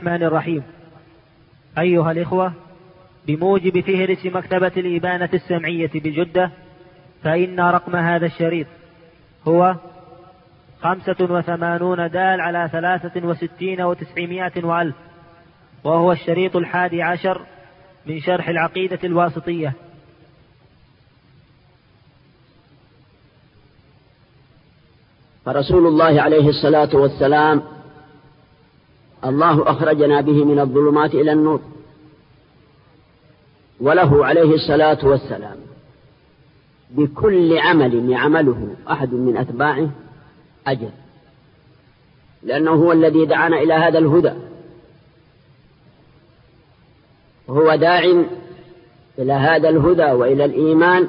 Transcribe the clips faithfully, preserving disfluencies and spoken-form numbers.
الرحمن الرحيم. أيها الإخوة، بموجب فهرس مكتبة الإبانة السمعية بجدة، فإن رقم هذا الشريط هو خمسة وثمانون دال على ثلاثة وستين وتسعمائة وألف، وهو الشريط الحادي عشر من شرح العقيدة الواسطية. فرسول الله عليه الصلاة والسلام الله أخرجنا به من الظلمات إلى النور، وله عليه الصلاة والسلام بكل عمل يعمله أحد من أتباعه أجر، لأنه هو الذي دعانا إلى هذا الهدى، وهو داع إلى هذا الهدى وإلى الإيمان،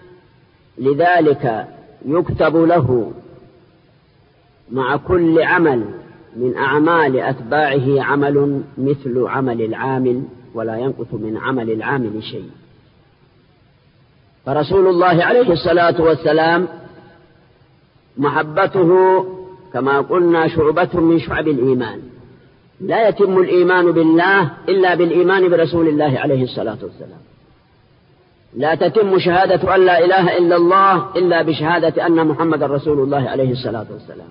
لذلك يكتب له مع كل عمل من أعمال أتباعه عمل مثل عمل العامل، ولا ينقص من عمل العامل شيء. فرسول الله عليه الصلاة والسلام محبته كما قلنا شعبة من شعب الإيمان، لا يتم الإيمان بالله إلا بالإيمان برسول الله عليه الصلاة والسلام، لا تتم شهادة أن لا إله إلا الله إلا بشهادة أن محمد رسول الله عليه الصلاة والسلام.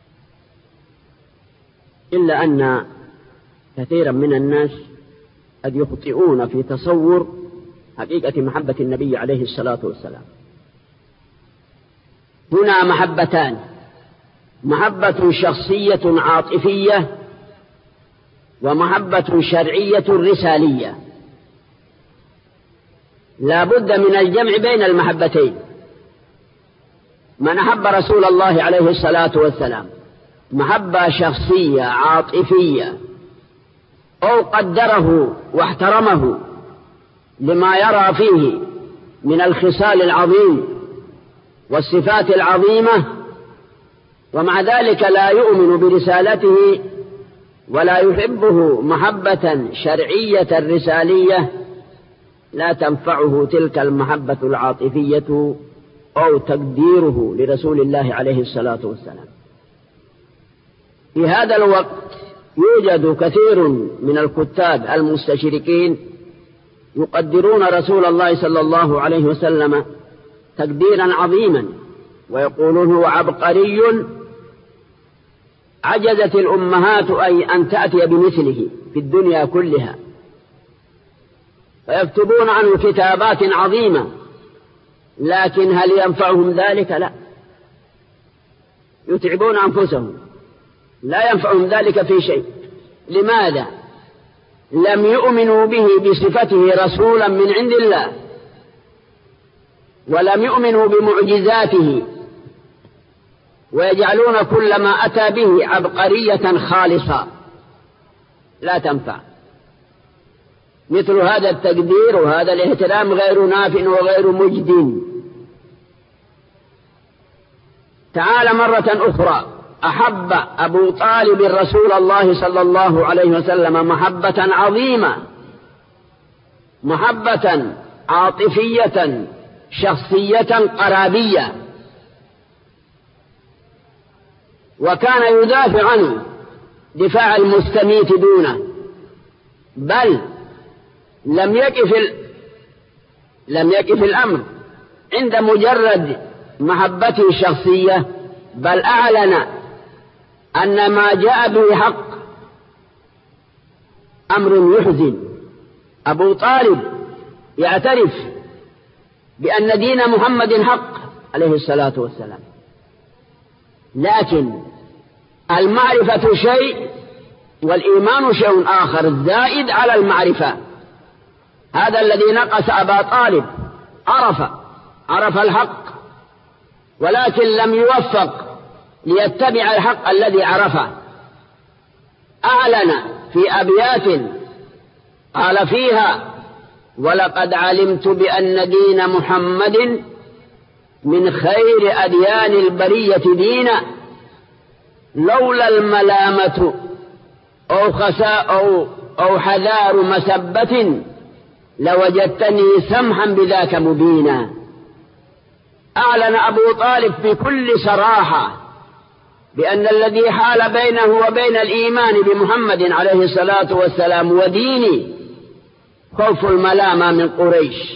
إلا أن كثيرا من الناس قد يخطئون في تصور حقيقة محبة النبي عليه الصلاة والسلام. هنا محبتان: محبة شخصية عاطفية، ومحبة شرعية رسالية. لا بد من الجمع بين المحبتين. من أحب رسول الله عليه الصلاة والسلام محبة شخصية عاطفية، أو قدره واحترمه لما يرى فيه من الخصال العظيم والصفات العظيمة، ومع ذلك لا يؤمن برسالته ولا يحبه محبة شرعية رسالية، لا تنفعه تلك المحبة العاطفية أو تقديره لرسول الله عليه الصلاة والسلام. في هذا الوقت يوجد كثير من الكتاب المستشرقين يقدرون رسول الله صلى الله عليه وسلم تقديرا عظيما، ويقولون هو عبقري عجزت الأمهات أي أن تأتي بمثله في الدنيا كلها، فيكتبون عنه كتابات عظيمة، لكن هل ينفعهم ذلك؟ لا، يتعبون أنفسهم، لا ينفعهم ذلك في شيء. لماذا؟ لم يؤمنوا به بصفته رسولا من عند الله، ولم يؤمنوا بمعجزاته، ويجعلون كل ما أتى به عبقرية خالصة لا تنفع. مثل هذا التقدير وهذا الاحترام غير نافع وغير مجد. تعالى مرة أخرى: أحب أبو طالب رسول الله صلى الله عليه وسلم محبة عظيمة، محبة عاطفية شخصية قرابية، وكان يدافع عنه دفاع المستميت دونه، بل لم يقف ال... لم يقف الأمر عند مجرد محبته الشخصية، بل أعلن أن ما جاء به حق. أمر يحزن. أبو طالب يعترف بأن دين محمد حق عليه الصلاة والسلام، لكن المعرفة شيء والإيمان شيء آخر زائد على المعرفة. هذا الذي نقص أبا طالب، عرف عرف الحق، ولكن لم يوفق ليتبع الحق الذي عرفه. أعلن في أبيات قال فيها: ولقد علمت بأن دين محمد من خير أديان البرية دينا، لولا الملامة أو خساء أو, أو حذار مسبة لوجدتني سمحا بذاك مبينا. أعلن أبو طالب بكل صراحة بأن الذي حال بينه وبين الإيمان بمحمد عليه الصلاة والسلام ودينه خوف الملامة من قريش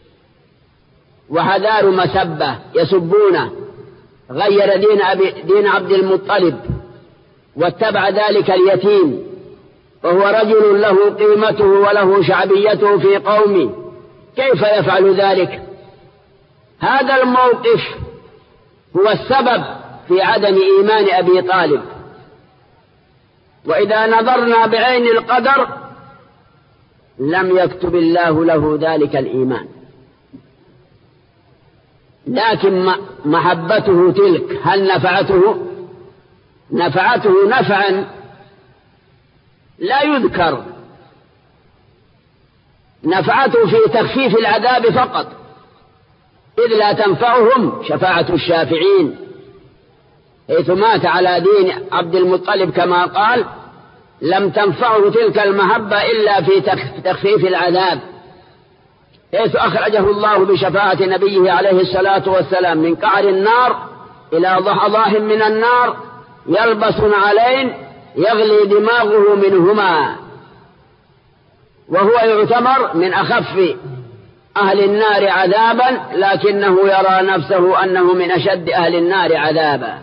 وحذار مسبة يسبونه، غير دين, أبي دين عبد المطلب واتبع ذلك اليتيم، وهو رجل له قيمته وله شعبيته في قومه، كيف يفعل ذلك؟ هذا الموقف هو السبب في عدم إيمان أبي طالب. وإذا نظرنا بعين القدر لم يكتب الله له ذلك الإيمان، لكن محبته تلك هل نفعته؟ نفعته نفعا لا يذكر، نفعته في تخفيف العذاب فقط، إذ لا تنفعهم شفاعة الشافعين، حيث مات على دين عبد المطلب كما قال لم تنفعه تلك المحبة إلا في تخفيف العذاب، حيث أخرجه الله بشفاعة نبيه عليه الصلاة والسلام من قعر النار إلى ضحضاح من النار يلبس علين يغلي دماغه منهما، وهو يعتبر من أخف أهل النار عذابا، لكنه يرى نفسه أنه من أشد أهل النار عذابا.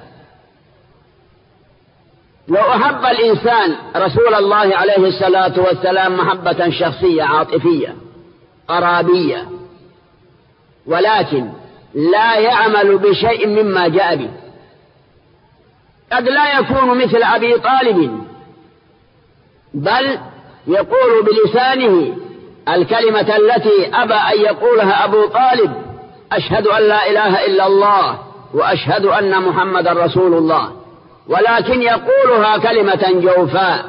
لو أحب الإنسان رسول الله عليه الصلاة والسلام محبة شخصية عاطفية قرابية، ولكن لا يعمل بشيء مما جاء به، قد لا يكون مثل أبي طالب، بل يقول بلسانه الكلمة التي أبى أن يقولها أبو طالب: أشهد أن لا إله إلا الله وأشهد أن محمد رسول الله، ولكن يقولها كلمة جوفاء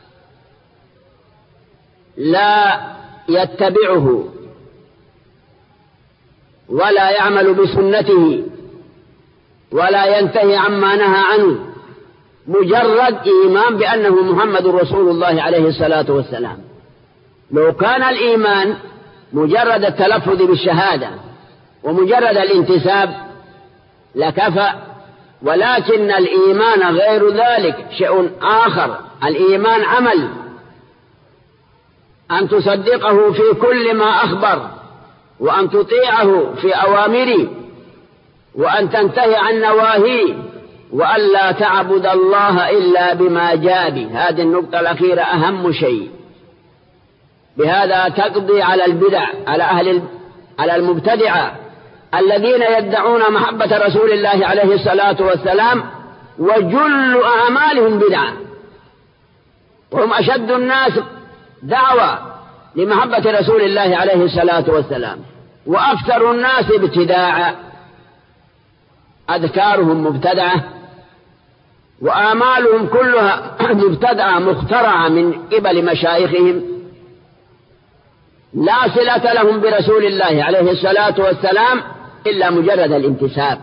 لا يتبعه ولا يعمل بسنته ولا ينتهي عما نهى عنه، مجرد إيمان بأنه محمد رسول الله عليه الصلاة والسلام. لو كان الإيمان مجرد التلفظ بالشهادة ومجرد الانتساب لكفى، ولكن الإيمان غير ذلك، شيء آخر. الإيمان عمل، أن تصدقه في كل ما أخبر، وأن تطيعه في أوامره، وأن تنتهي عن نواهيه، وأن لا تعبد الله إلا بما جاء به. هذه النقطة الأخيرة أهم شيء، بهذا تقضي على البدع، على أهل على المبتدعة الذين يدعون محبة رسول الله عليه الصلاة والسلام وجل أعمالهم بدعة، وهم أشد الناس دعوة لمحبة رسول الله عليه الصلاة والسلام، وأكثر الناس ابتداعا، أذكارهم مبتدعة وآمالهم كلها مبتدعة مخترعة من قبل مشايخهم، لا صلة لهم برسول الله عليه الصلاة والسلام إلا مجرد الانتساب.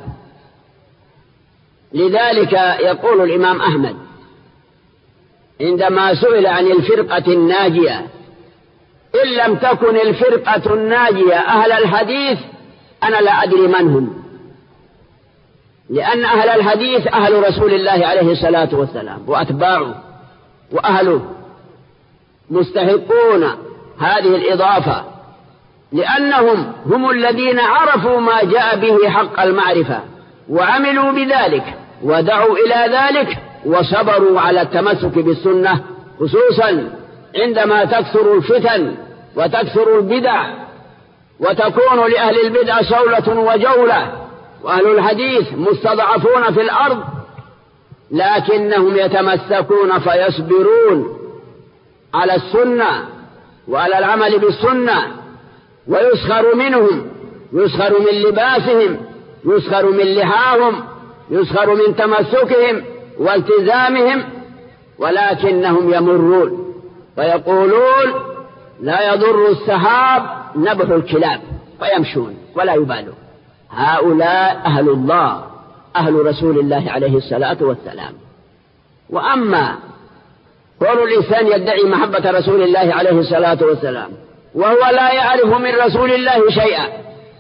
لذلك يقول الإمام أحمد عندما سئل عن الفرقة الناجية: إن لم تكن الفرقة الناجية أهل الحديث أنا لا أدري من هم، لأن أهل الحديث أهل رسول الله عليه الصلاة والسلام وأتباعه وأهله مستحقون هذه الإضافة، لأنهم هم الذين عرفوا ما جاء به حق المعرفة وعملوا بذلك ودعوا إلى ذلك وصبروا على التمسك بالسنة، خصوصا عندما تكثر الفتن وتكثر البدع وتكون لأهل البدع صولة وجولة، وأهل الحديث مستضعفون في الأرض، لكنهم يتمسكون فيصبرون على السنة وعلى العمل بالسنة، ويسخر منهم، يسخر من لباسهم، يسخر من لحاهم، يسخر من تمسكهم والتزامهم، ولكنهم يمرون ويقولون: لا يضر السحاب نبح الكلاب، فيمشون ولا يبالون. هؤلاء أهل الله، أهل رسول الله عليه الصلاة والسلام. وأما كون الإنسان يدعي محبة رسول الله عليه الصلاة والسلام وهو لا يعرف من رسول الله شيئا،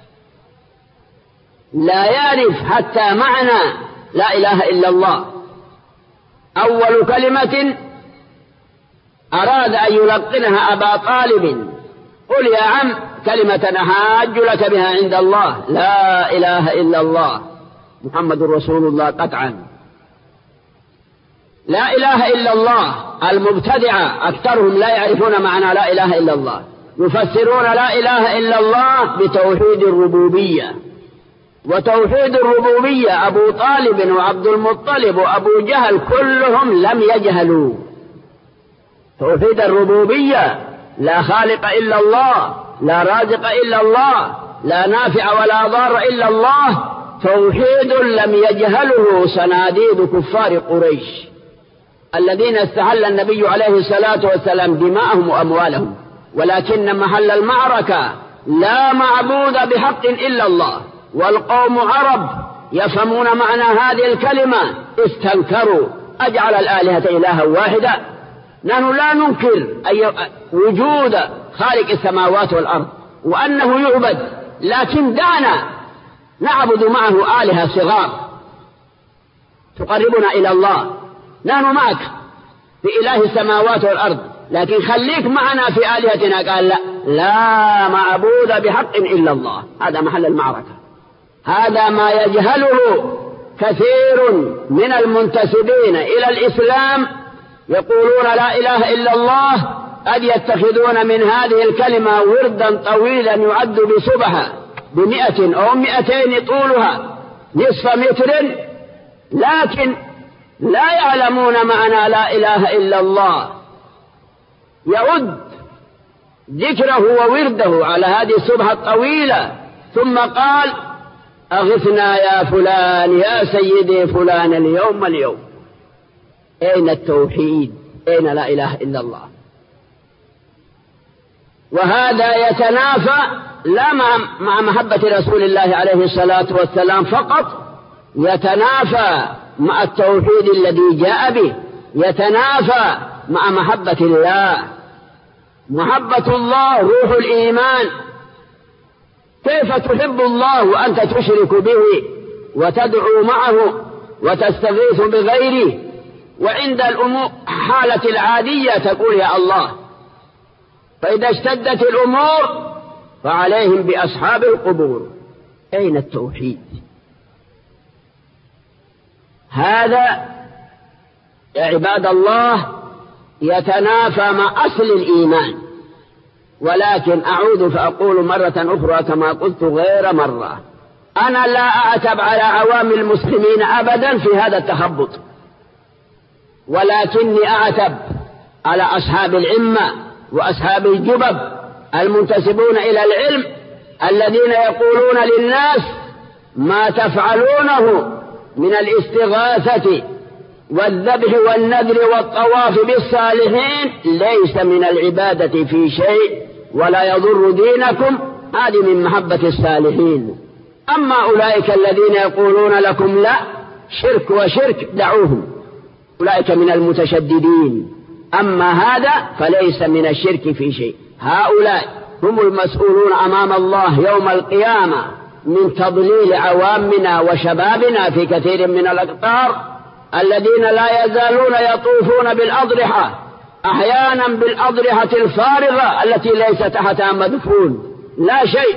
لا يعرف حتى معنى لا إله إلا الله، أول كلمة أراد أن يلقنها أبا طالب: قل يا عم كلمة أحاج لك بها عند الله، لا إله إلا الله محمد رسول الله قطعا. لا إله إلا الله. المبتدعة أكثرهم لا يعرفون معنى لا إله إلا الله، يفسرون لا إله إلا الله بتوحيد الربوبية. وتوحيد الربوبية أبو طالب وعبد المطلب وأبو جهل كلهم لم يجهلوا توحيد الربوبية. لا خالق إلا الله، لا رازق إلا الله، لا نافع ولا ضار إلا الله. توحيد لم يجهله صناديد كفار قريش الذين استحل النبي عليه الصلاة والسلام دماءهم وأموالهم، ولكن محل المعركة لا معبود بحق إلا الله. والقوم عرب يفهمون معنى هذه الكلمة، استنكروا: أجعل الآلهة إلها واحدا؟ نحن لا ننكر أي وجود خالق السماوات والأرض وأنه يعبد، لكن دعنا نعبد معه آلهة صغار تقربنا إلى الله. نحن معك في إله السماوات والأرض، لكن خليك معنا في آلهتنا. قال لا، لا معبود بحق إلا الله. هذا محل المعركة. هذا ما يجهله كثير من المنتسبين إلى الإسلام، يقولون لا إله إلا الله، قد يتخذون من هذه الكلمة وردا طويلا يعد بسبحة بمئة أو مئتين طولها نصف متر، لكن لا يعلمون معنى لا إله إلا الله. يعد ذكره وورده على هذه السبحة الطويلة، ثم قال: أغثنا يا فلان يا سيدي فلان اليوم اليوم. أين التوحيد؟ أين لا إله إلا الله؟ وهذا يتنافى لا مع, مع محبة رسول الله عليه الصلاة والسلام فقط، يتنافى مع التوحيد الذي جاء به، يتنافى مع محبة الله. محبة الله روح الإيمان. كيف تحب الله وأنت تشرك به وتدعو معه وتستغيث بغيره، وعند الأمور حالة العادية تقول يا الله؟ فإذا اشتدت الأمور فعليهم بأصحاب القبور. أين التوحيد؟ هذا يا عباد الله يتنافى مع أصل الإيمان. ولكن أعود فأقول مرة أخرى كما قلت غير مرة: أنا لا أعتب على عوام المسلمين أبدا في هذا التخبط، ولكني أعتب على أصحاب العمة وأصحاب الجبب المنتسبون إلى العلم، الذين يقولون للناس: ما تفعلونه من الاستغاثة والذبح والنذر والطواف بالصالحين ليس من العبادة في شيء ولا يضر دينكم، هذه من محبة الصالحين. أما أولئك الذين يقولون لكم لا، شرك وشرك، دعوهم، أولئك من المتشددين. أما هذا فليس من الشرك في شيء. هؤلاء هم المسؤولون أمام الله يوم القيامة من تضليل عوامنا وشبابنا في كثير من الأقطار، الذين لا يزالون يطوفون بالأضرحة، أحيانا بالأضرحة الفارغة التي ليس تحتها مدفون لا شيء،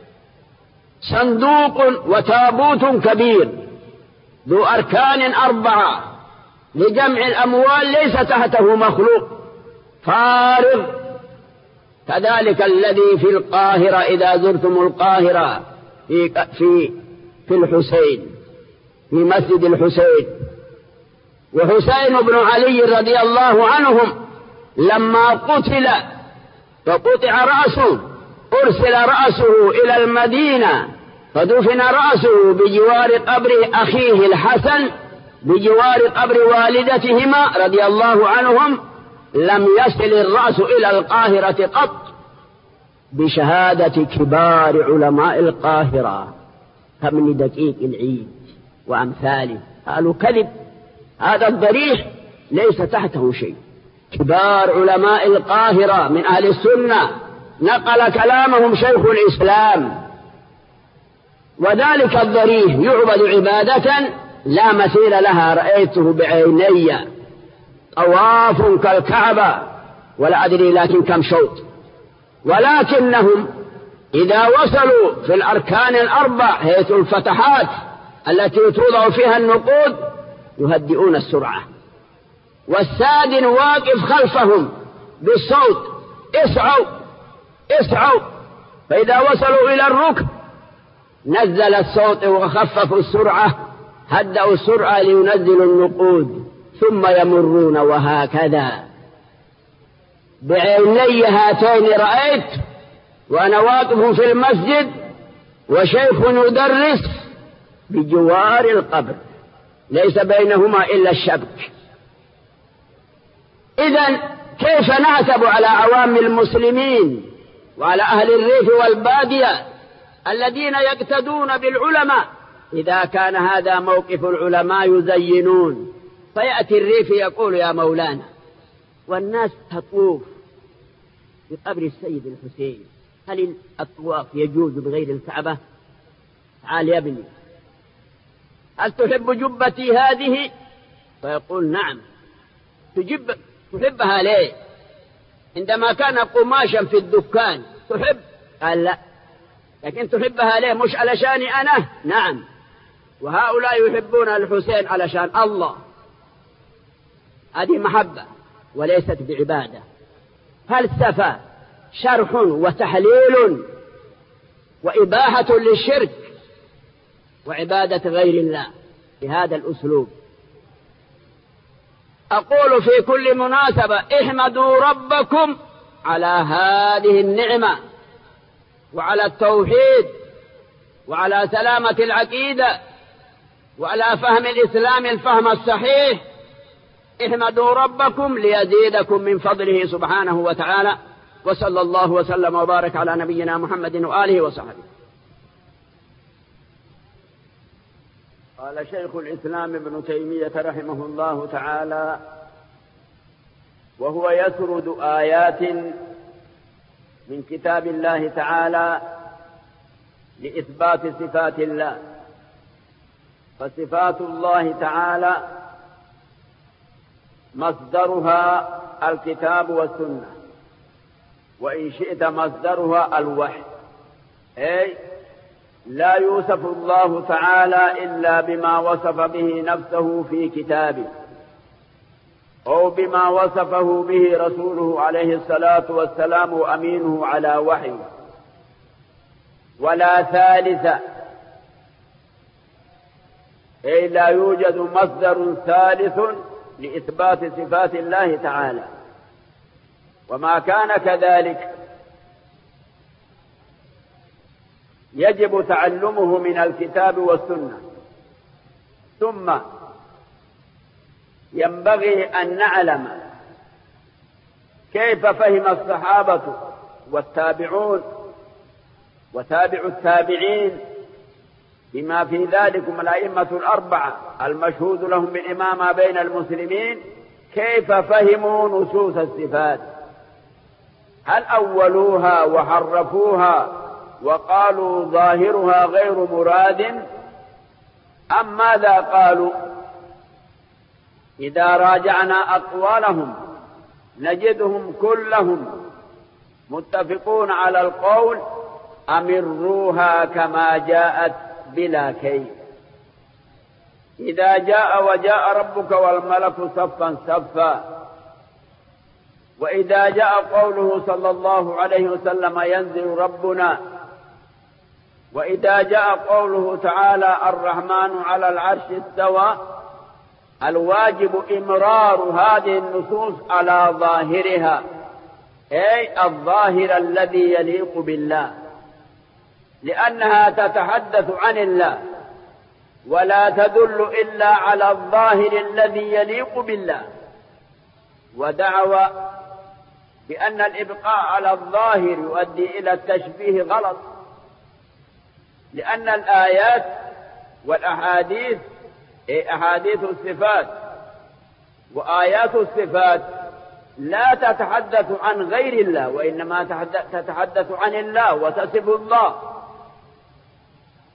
صندوق وتابوت كبير ذو أركان أربعة لجمع الأموال ليس تحته مخلوق، فارغ. كذلك الذي في القاهرة، إذا زرتم القاهرة في في في الحسين، في مسجد الحسين، وحسين بن علي رضي الله عنهم لما قتل فقطع رأسه، أرسل رأسه إلى المدينة فدفن رأسه بجوار قبر أخيه الحسن بجوار قبر والدتهما رضي الله عنهم. لم يصل الرأس إلى القاهرة قط، بشهادة كبار علماء القاهرة كابن دقيق العيد وأمثاله. قالوا كذب، هذا الضريح ليس تحته شيء. كبار علماء القاهرة من أهل السنة نقل كلامهم شيخ الإسلام. وذلك الضريح يعبد عبادة لا مثيل لها رأيته بعيني أواف كالكعبة ولا أدري لكن كم شوط، ولكنهم إذا وصلوا في الأركان الأربع حيث الفتحات التي توضع فيها النقود يهدئون السرعة، والسادن واقف خلفهم بالصوت اسعوا اسعوا، فإذا وصلوا إلى الركن نزل الصوت وخففوا السرعة، هدأوا السرعة لينزلوا النقود، ثم يمرون. وهكذا بعيني هاتين رأيت وأنا واقف في المسجد وشيخ يدرس بجوار القبر ليس بينهما إلا الشبك. إذن كيف نعتب على عوام المسلمين وعلى أهل الريف والبادية الذين يقتدون بالعلماء إذا كان هذا موقف العلماء يزينون، فيأتي الريف يقول يا مولانا، والناس تطوف بقبر السيد الحسين، هل الطواف يجوز بغير الكعبة؟ تعال يا ابني، هل تحب جبتي هذه؟ فيقول نعم. تجب تحبها ليه؟ عندما كان قماشا في الدكان تحب؟ قال لا. لكن تحبها ليه؟ مش علشاني أنا؟ نعم. وهؤلاء يحبون الحسين علشان الله، هذه محبة وليست بعبادة. فلسفة شرح وتحليل وإباحة للشرك وعبادة غير الله بهذا الأسلوب. أقول في كل مناسبة احمدوا ربكم على هذه النعمة وعلى التوحيد وعلى سلامة العقيدة وعلى فهم الإسلام الفهم الصحيح. احمدوا ربكم ليزيدكم من فضله سبحانه وتعالى، وصلى الله وسلم وبارك على نبينا محمد وآله وصحبه. قال شيخ الإسلام ابن تيمية رحمه الله تعالى وهو يسرد آيات من كتاب الله تعالى لإثبات صفات الله. فصفات الله تعالى مصدرها الكتاب والسنة، وإن شئت مصدرها الوحي، أي لا يوصف الله تعالى إلا بما وصف به نفسه في كتابه أو بما وصفه به رسوله عليه الصلاة والسلام وأمينه على وحيه، ولا ثالث، أي لا يوجد مصدر ثالث لإثبات صفات الله تعالى. وما كان كذلك يجب تعلمه من الكتاب والسنة. ثم ينبغي أن نعلم كيف فهم الصحابة والتابعون وتابع التابعين بما في ذلكم الأئمة الأربعة المشهود لهم بالإمامة بين المسلمين، كيف فهموا نصوص الصفات؟ هل أولوها وحرفوها وقالوا ظاهرها غير مراد أم ماذا قالوا؟ إذا راجعنا أقوالهم نجدهم كلهم متفقون على القول أمروها كما جاءت بلا كيف. إذا جاء وجاء ربك والملك صفا صفا، وإذا جاء قوله صلى الله عليه وسلم ينزل ربنا، وإذا جاء قوله تعالى الرحمن على العرش استوى، الواجب إمرار هذه النصوص على ظاهرها، أي الظاهر الذي يليق بالله، لأنها تتحدث عن الله ولا تدل إلا على الظاهر الذي يليق بالله. ودعوى بأن الإبقاء على الظاهر يؤدي إلى التشبيه غلط، لأن الآيات والأحاديث أحاديث الصفات وآيات الصفات لا تتحدث عن غير الله، وإنما تتحدث عن الله وتصف الله.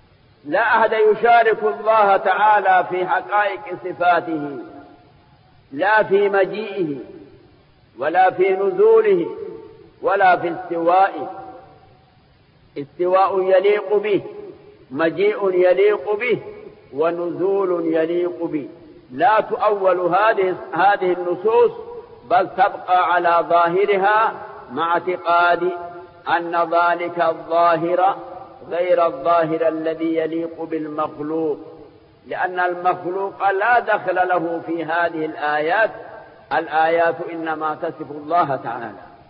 لا أحد يشارك الله تعالى في حقائق صفاته، لا في مجيئه ولا في نزوله ولا في استوائه. استواء يليق به، مجيء يليق به، ونزول يليق به. لا تؤول هذه هذه النصوص، بل تبقى على ظاهرها مع اعتقاد أن ذلك الظاهر غير الظاهر الذي يليق بالمخلوق، لأن المخلوق لا دخل له في هذه الآيات. الآيات إنما تصف الله تعالى.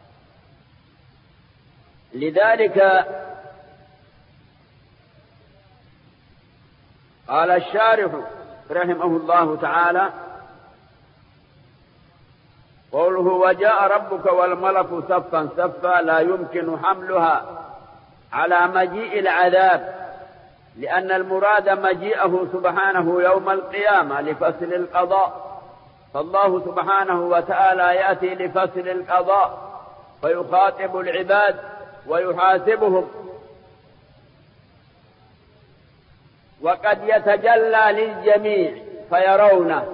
لذلك قال الشارح رحمه الله تعالى: قوله وجاء ربك والملك صفا صفا لا يمكن حملها على مجيء العذاب، لأن المراد مجيئه سبحانه يوم القيامة لفصل القضاء، فالله سبحانه وتعالى يأتي لفصل القضاء فيخاطب العباد ويحاسبهم، وقد يتجلى للجميع فيرونه،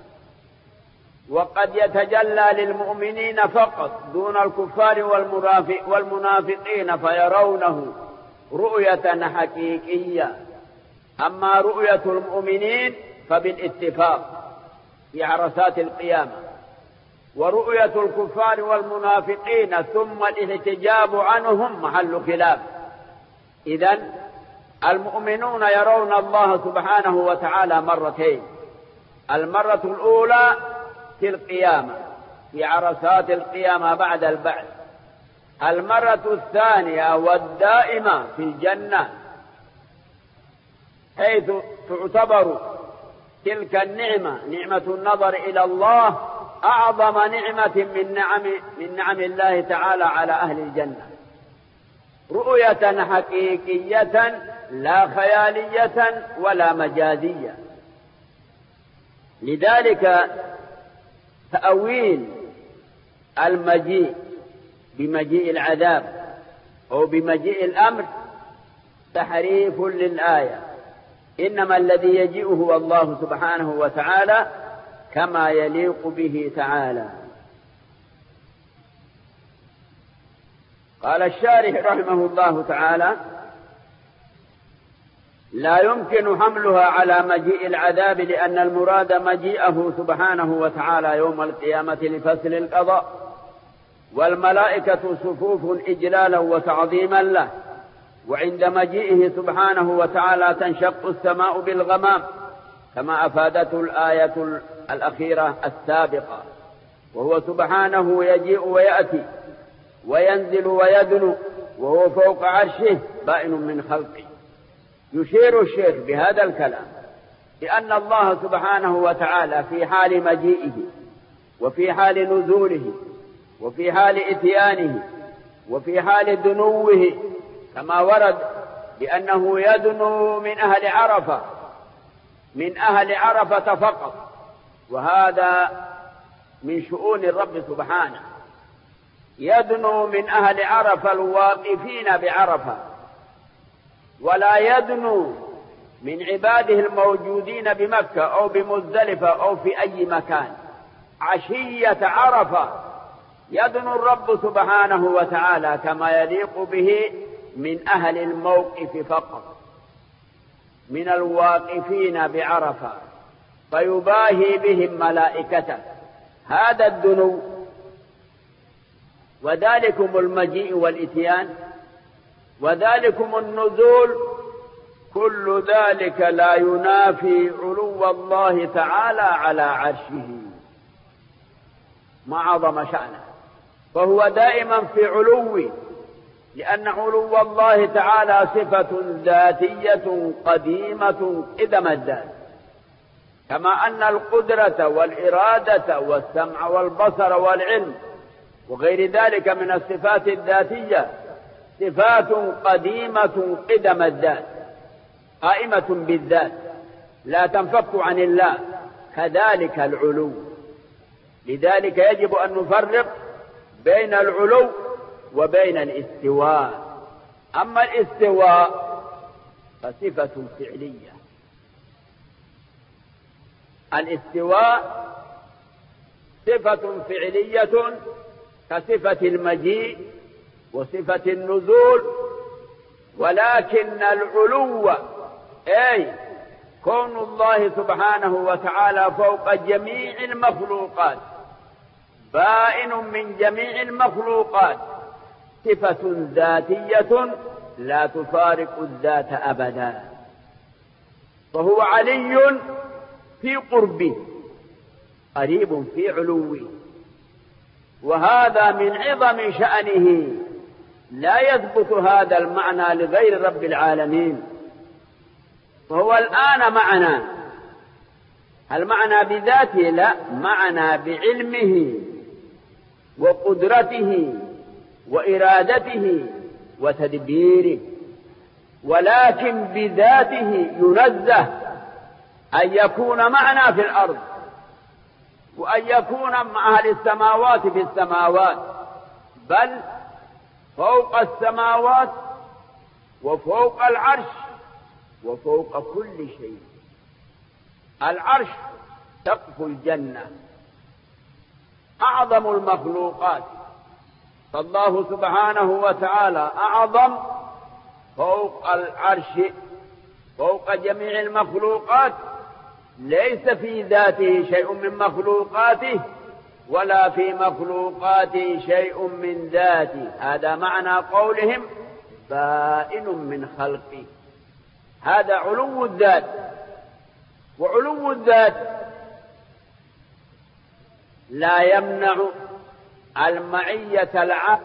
وقد يتجلى للمؤمنين فقط دون الكفار والمنافقين فيرونه رؤية حقيقية. أما رؤية المؤمنين فبالاتفاق في عرصات القيامة، ورؤية الكفار والمنافقين ثم الاحتجاب عنهم محل خلاف. إذن المؤمنون يرون الله سبحانه وتعالى مرتين: المرة الأولى في القيامة في عرصات القيامة بعد البعث، المرة الثانية والدائمة في الجنة، حيث تعتبر تلك النعمة نعمة النظر إلى الله أعظم نعمة من نعم من نعم الله تعالى على أهل الجنة، رؤية حقيقية لا خيالية ولا مجازية. لذلك تأويل المجيء بمجيء العذاب أو بمجيء الأمر تحريف للآية، إنما الذي يجيء هو الله سبحانه وتعالى كما يليق به تعالى. قال الشارح رحمه الله تعالى: لا يمكن حملها على مجيء العذاب، لأن المراد مجيئه سبحانه وتعالى يوم القيامة لفصل القضاء، والملائكة صفوف إجلالا وتعظيما له، وعند مجيئه سبحانه وتعالى تنشق السماء بالغمام كما أفادته الآية الأخيرة السابقة، وهو سبحانه يجيء ويأتي وينزل ويدنو وهو فوق عرشه بائن من خلقه. يشير الشيخ بهذا الكلام بأن الله سبحانه وتعالى في حال مجيئه وفي حال نزوله وفي حال إتيانه وفي حال دنوه، كما ورد بأنه يدنو من أهل عرفة من أهل عرفة فقط، وهذا من شؤون الرب سبحانه، يدنو من أهل عرفة الواقفين بعرفة، ولا يدنو من عباده الموجودين بمكة أو بمزدلفة أو في أي مكان. عشية عرفة يدنو الرب سبحانه وتعالى كما يليق به من أهل الموقف فقط، من الواقفين بعرفة، فيباهي بهم ملائكته. هذا الدنو، وذلكم المجيء والإتيان، وذلكم النزول، كل ذلك لا ينافي علو الله تعالى على عرشه ما عظم شأنه، فهو دائما في علو، لأن علو الله تعالى صفة ذاتية قديمة قدم الذات، كما أن القدرة والإرادة والسمع والبصر والعلم وغير ذلك من الصفات الذاتية صفات قديمة قدم الذات قائمة بالذات لا تنفك عن الله، كذلك العلو. لذلك يجب أن نفرق بين العلو وبين الاستواء. أما الاستواء فصفة فعلية، الاستواء صفة فعلية كصفة المجيء وصفة النزول، ولكن العلو أي كون الله سبحانه وتعالى فوق جميع المخلوقات بائن من جميع المخلوقات، صفة ذاتية لا تفارق الذات أبدا. فهو علي في قربه قريب في علوه، وهذا من عظم شأنه، لا يثبت هذا المعنى لغير رب العالمين. وهو الآن معنا، هل معنا بذاته؟ لا، معنا بعلمه وقدرته وإرادته وتدبيره، ولكن بذاته ينزه أن يكون معنا في الأرض، وأن يكون مع أهل السماوات في السماوات، بل فوق السماوات وفوق العرش وفوق كل شيء. العرش سقف الجنة، أعظم المخلوقات، فالله سبحانه وتعالى أعظم فوق العرش فوق جميع المخلوقات، ليس في ذاته شيء من مخلوقاته ولا في مخلوقاته شيء من ذاته. هذا معنى قولهم بائن من خلقه، هذا علو الذات. وعلو الذات لا يمنع المعية العام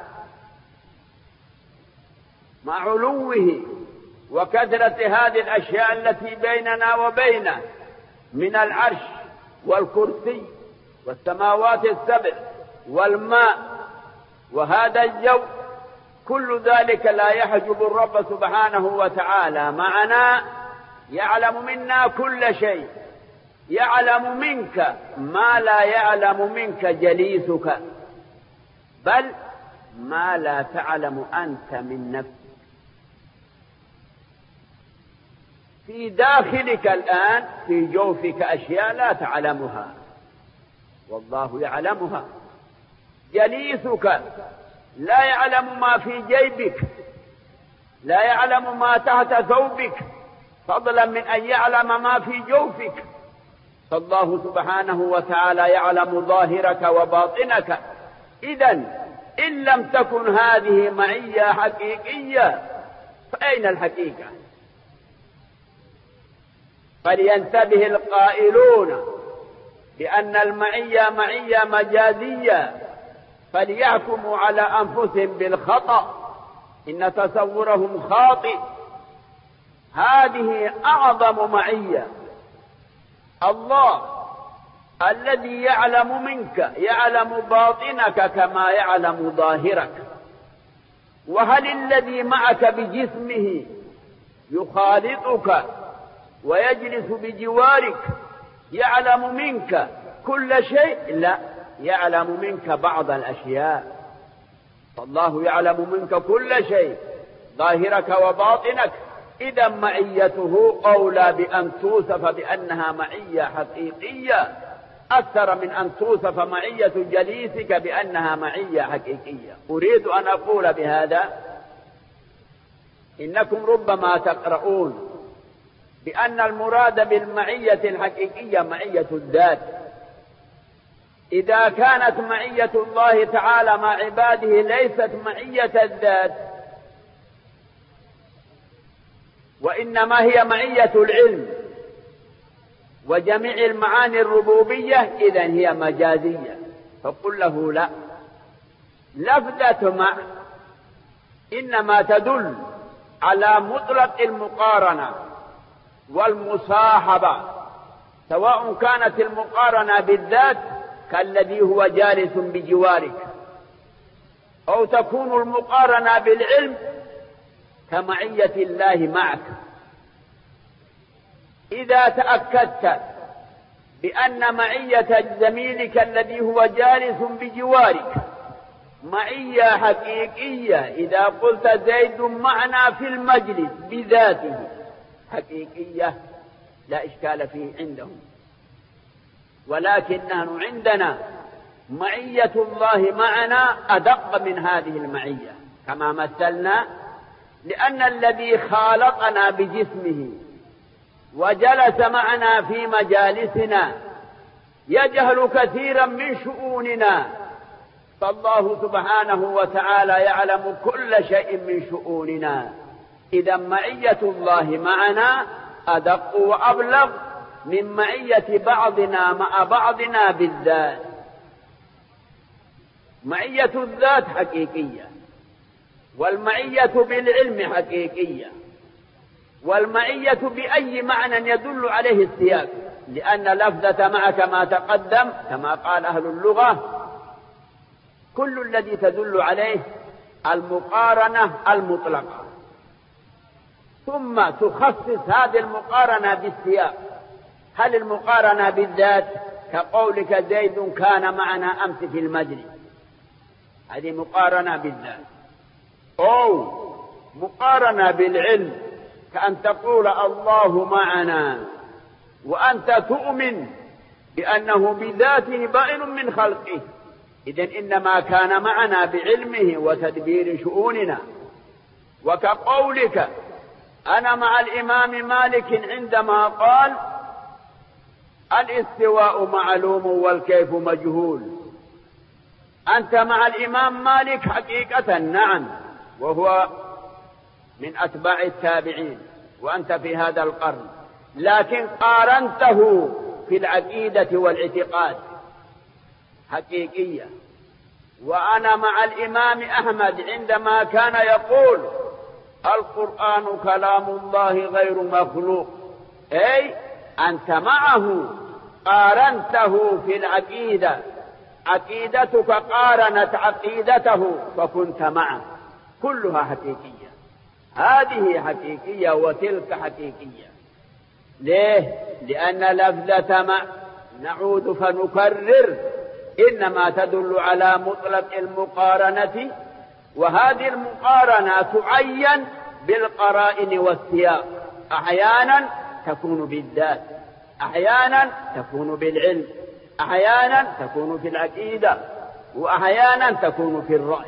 مع علوه وكثرة هذه الأشياء التي بيننا وبينه من العرش والكرسي والسماوات السبع والماء وهذا الجو، كل ذلك لا يحجب الرب سبحانه وتعالى معنا، يعلم منا كل شيء، يعلم منك ما لا يعلم منك جليسك، بل ما لا تعلم أنت من نفسك. في داخلك الآن في جوفك أشياء لا تعلمها والله يعلمها. جليسك لا يعلم ما في جيبك، لا يعلم ما تحت ثوبك، فضلا من أن يعلم ما في جوفك. فالله سبحانه وتعالى يعلم ظاهرك وباطنك. إذن إن لم تكن هذه معية حقيقية فأين الحقيقة؟ فلينتبه القائلون بأن المعية معية مجازية فليحكموا على أنفسهم بالخطأ، إن تصورهم خاطئ. هذه أعظم معية. الله الذي يعلم منك يعلم باطنك كما يعلم ظاهرك. وهل الذي معك بجسمه يخالطك ويجلس بجوارك يعلم منك كل شيء؟ لا، يعلم منك بعض الأشياء. فالله يعلم منك كل شيء، ظاهرك وباطنك. إذا معيته أولى بأن توصف بأنها معية حقيقية أكثر من أن توصف معية جليسك بأنها معية حقيقية. أريد أن أقول بهذا إنكم ربما تقرؤون بأن المراد بالمعية الحقيقية معية الذات. إذا كانت معية الله تعالى مع عباده ليست معية الذات وإنما هي معية العلم وجميع المعاني الربوبية، إذن هي مجازية. فقل له لا، لفظة مع إنما تدل على مطلق المقارنة والمصاحبة، سواء كانت المقارنة بالذات كالذي هو جالس بجوارك، أو تكون المقارنة بالعلم كمعية الله معك. إذا تأكدت بأن معية زميلك الذي هو جالس بجوارك معية حقيقية، إذا قلت زيد معنا في المجلس بذاته حقيقية لا إشكال فيه عندهم، ولكن نحن عندنا معية الله معنا أدق من هذه المعية كما مثلنا، لأن الذي خالقنا بجسمه وجلس معنا في مجالسنا يجهل كثيرا من شؤوننا، فالله سبحانه وتعالى يعلم كل شيء من شؤوننا. إذا معية الله معنا أدق وأبلغ من معية بعضنا مع بعضنا بالذات. معية الذات حقيقية، والمعية بالعلم حقيقية، والمعية بأي معنى يدل عليه السياق، لأن لفظة مع كما تقدم كما قال أهل اللغة كل الذي تدل عليه المقارنة المطلقة، ثم تخصص هذه المقارنة بالسياق. هل المقارنة بالذات كقولك زيد كان معنا أمس في المجلس، هذه مقارنة بالذات، أو مقارنة بالعلم كأن تقول الله معنا وأنت تؤمن بأنه بذاته بائن من خلقه، إذن إنما كان معنا بعلمه وتدبير شؤوننا. وكقولك أنا مع الإمام مالك عندما قال الاستواء معلوم والكيف مجهول، أنت مع الإمام مالك حقيقة نعم، وهو من أتباع التابعين وأنت في هذا القرن، لكن قارنته في العقيدة والاعتقاد حقيقية. وأنا مع الإمام أحمد عندما كان يقول القرآن كلام الله غير مخلوق، أي أنت معه قارنته في العقيدة، عقيدتك قارنت عقيدته فكنت معه، كلها حقيقية. هذه حقيقية وتلك حقيقية. ليه؟ لأن لفظة مع نعود فنكرر إنما تدل على مطلق المقارنة، وهذه المقارنة تعين بالقرائن والسياق، أحيانا تكون بالذات، أحيانا تكون بالعلم، أحيانا تكون في العقيدة، وأحيانا تكون في الرأي،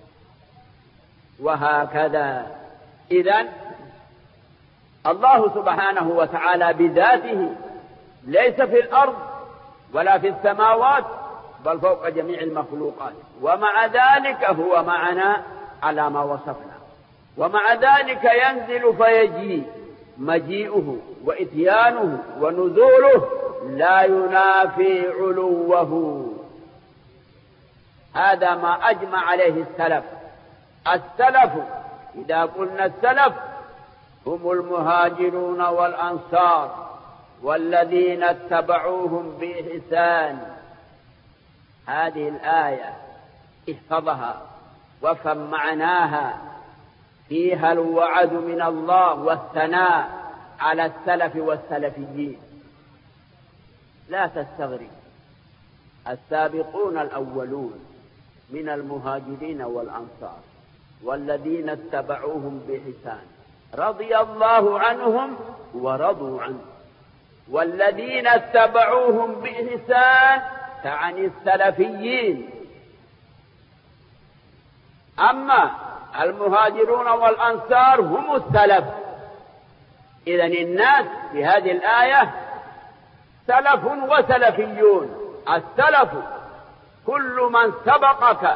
وهكذا. إذن الله سبحانه وتعالى بذاته ليس في الأرض ولا في السماوات بل فوق جميع المخلوقات، ومع ذلك هو معنا على ما وصفنا، ومع ذلك ينزل فيجيء، مجيئه وإتيانه ونزوله لا ينافي علوه. هذا ما أجمع عليه السلف. السلف إذا قلنا السلف هم المهاجرون والأنصار والذين اتبعوهم بإحسان. هذه الآية احفظها وافهم معناها، فيها الوعد من الله والثناء على السلف والسلفيين. لا تستغرب، السابقون الأولون من المهاجرين والأنصار والذين اتبعوهم بإحسان رضي الله عنهم ورضوا عنه، والذين اتبعوهم بإحسان تعني السلفيين. أما المهاجرون والأنصار هم السلف. إذن الناس في هذه الآية سلف وسلفيون. السلف كل من سبقك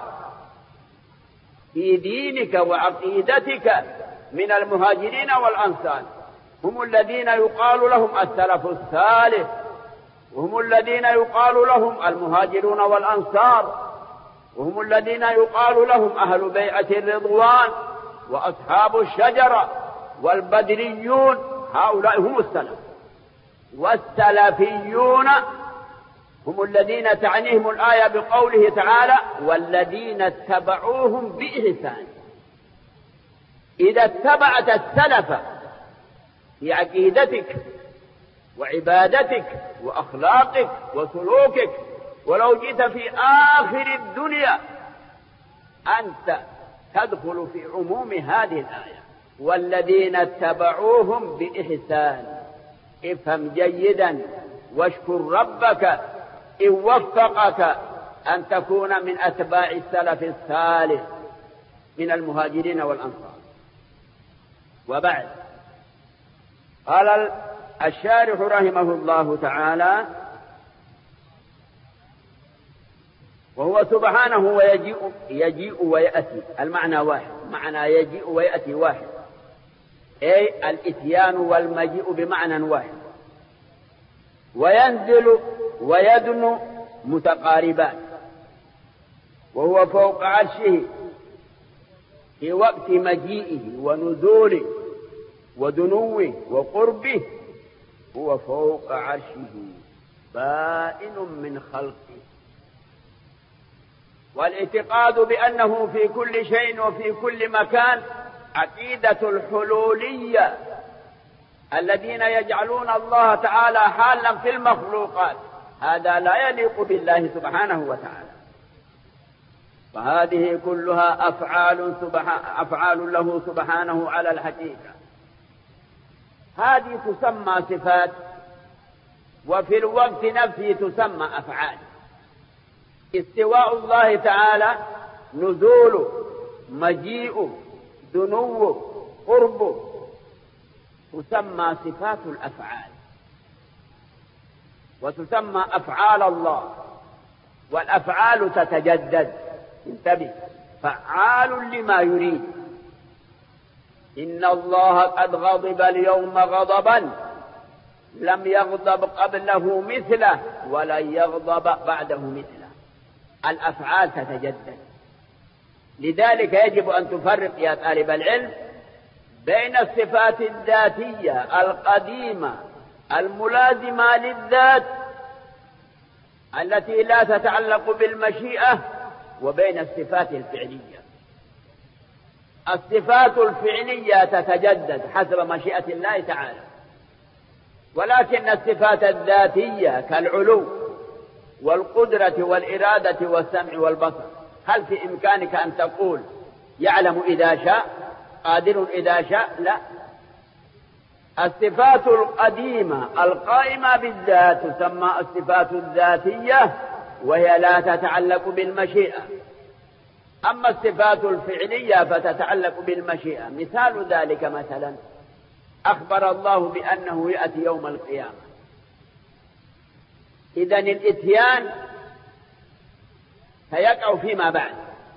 في دينك وعقيدتك من المهاجرين والأنصار، هم الذين يقال لهم السلف الصالح، وهم الذين يقال لهم المهاجرون والأنصار، وهم الذين يقال لهم أهل بيعة الرضوان وأصحاب الشجرة والبدريون. هؤلاء هم السلف. والسلفيون هم الذين تعنيهم الآية بقوله تعالى والذين اتبعوهم بإحسان. إذا اتبعت السلف في عقيدتك وعبادتك وأخلاقك وسلوكك، ولو جئت في آخر الدنيا أنت تدخل في عموم هذه الآية والذين اتبعوهم بإحسان. افهم جيدا واشكر ربك إن وفقك أن تكون من أتباع السلف الصالح من المهاجرين والأنصار. وبعد، قال الشارح رحمه الله تعالى: وهو سبحانه ويجيء يجيء ويأتي. المعنى واحد، معنى يجيء ويأتي واحد، أي الإتيان والمجيء بمعنى واحد. وينزل ويدنو متقاربان، وهو فوق عرشه في وقت مجيئه ونزوله ودنوه وقربه، هو فوق عرشه بائن من خلقه. والاعتقاد بأنه في كل شيء وفي كل مكان عقيدة الحلولية الذين يجعلون الله تعالى حالا في المخلوقات، هذا لا يليق بالله سبحانه وتعالى. فهذه كلها أفعال, أفعال له سبحانه على الحقيقة، هذه تسمى صفات، وفي الوقت نفسه تسمى أفعال. استواء الله تعالى، نزوله، مجيئه، دنوه، قربه، تسمى صفات الأفعال، وتسمى أفعال الله. والأفعال تتجدد، انتبه، فعال لما يريد. إن الله قد غضب اليوم غضبا لم يغضب قبله مثله ولن يغضب بعده مثله. الأفعال تتجدد، لذلك يجب أن تفرق يا طالب العلم بين الصفات الذاتية القديمة الملازمة للذات التي لا تتعلق بالمشيئة، وبين الصفات الفعلية. الصفات الفعلية تتجدد حسب مشيئة الله تعالى، ولكن الصفات الذاتية كالعلو والقدرة والإرادة والسمع والبصر، هل في إمكانك أن تقول يعلم إذا شاء، قادر إذا شاء؟ لا. الصفات القديمة القائمة بالذات تسمى الصفات الذاتية، وهي لا تتعلق بالمشيئة. أما الصفات الفعلية فتتعلق بالمشيئة. مثال ذلك مثلا أخبر الله بأنه يأتي يوم القيامة، إذن الإتيان سيقع فيما بعد.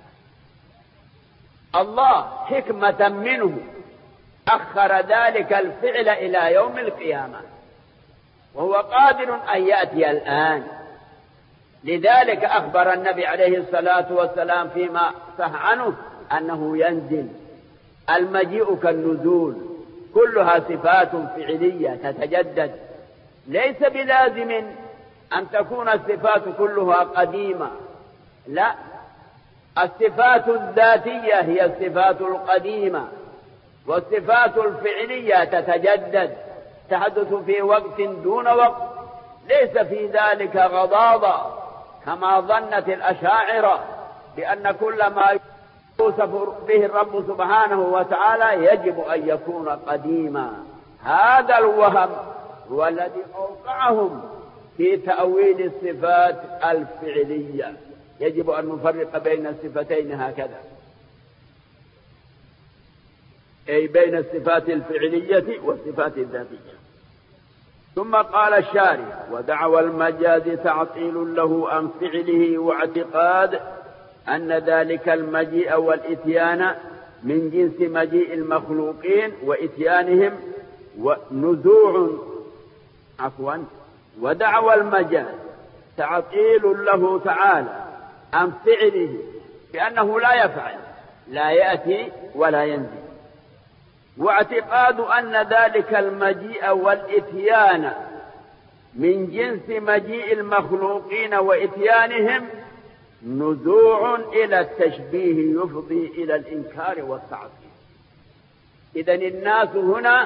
الله حكمة منه أخر ذلك الفعل إلى يوم القيامة، وهو قادر أن يأتي الآن. لذلك أخبر النبي عليه الصلاة والسلام فيما صح عنه أنه ينزل. المجيء كالنزول، كلها صفات فعلية تتجدد، ليس بلازم أن تكون الصفات كلها قديمة، لا، الصفات الذاتية هي الصفات القديمة، والصفات الفعلية تتجدد، تحدث في وقت دون وقت، ليس في ذلك غضاضة كما ظنت الأشاعرة بأن كل ما يوصف به الرب سبحانه وتعالى يجب أن يكون قديما. هذا الوهم هو الذي أوقعهم في تأويل الصفات الفعلية. يجب أن نفرق بين الصفتين هكذا، أي بين الصفات الفعلية والصفات الذاتية. ثم قال الشارح: ودعوى المجاز تعطيل له عن فعله، واعتقاد أن ذلك المجيء والإتيان من جنس مجيء المخلوقين وإتيانهم ونزوع عفوا ودعوى المجاز تعطيل له تعالى عن فعله، بأنه لا يفعل، لا يأتي ولا ينزل. واعتقاد أن ذلك المجيء والإتيان من جنس مجيء المخلوقين وإتيانهم نزوع إلى التشبيه يفضي إلى الإنكار والتعطيل. إذن الناس هنا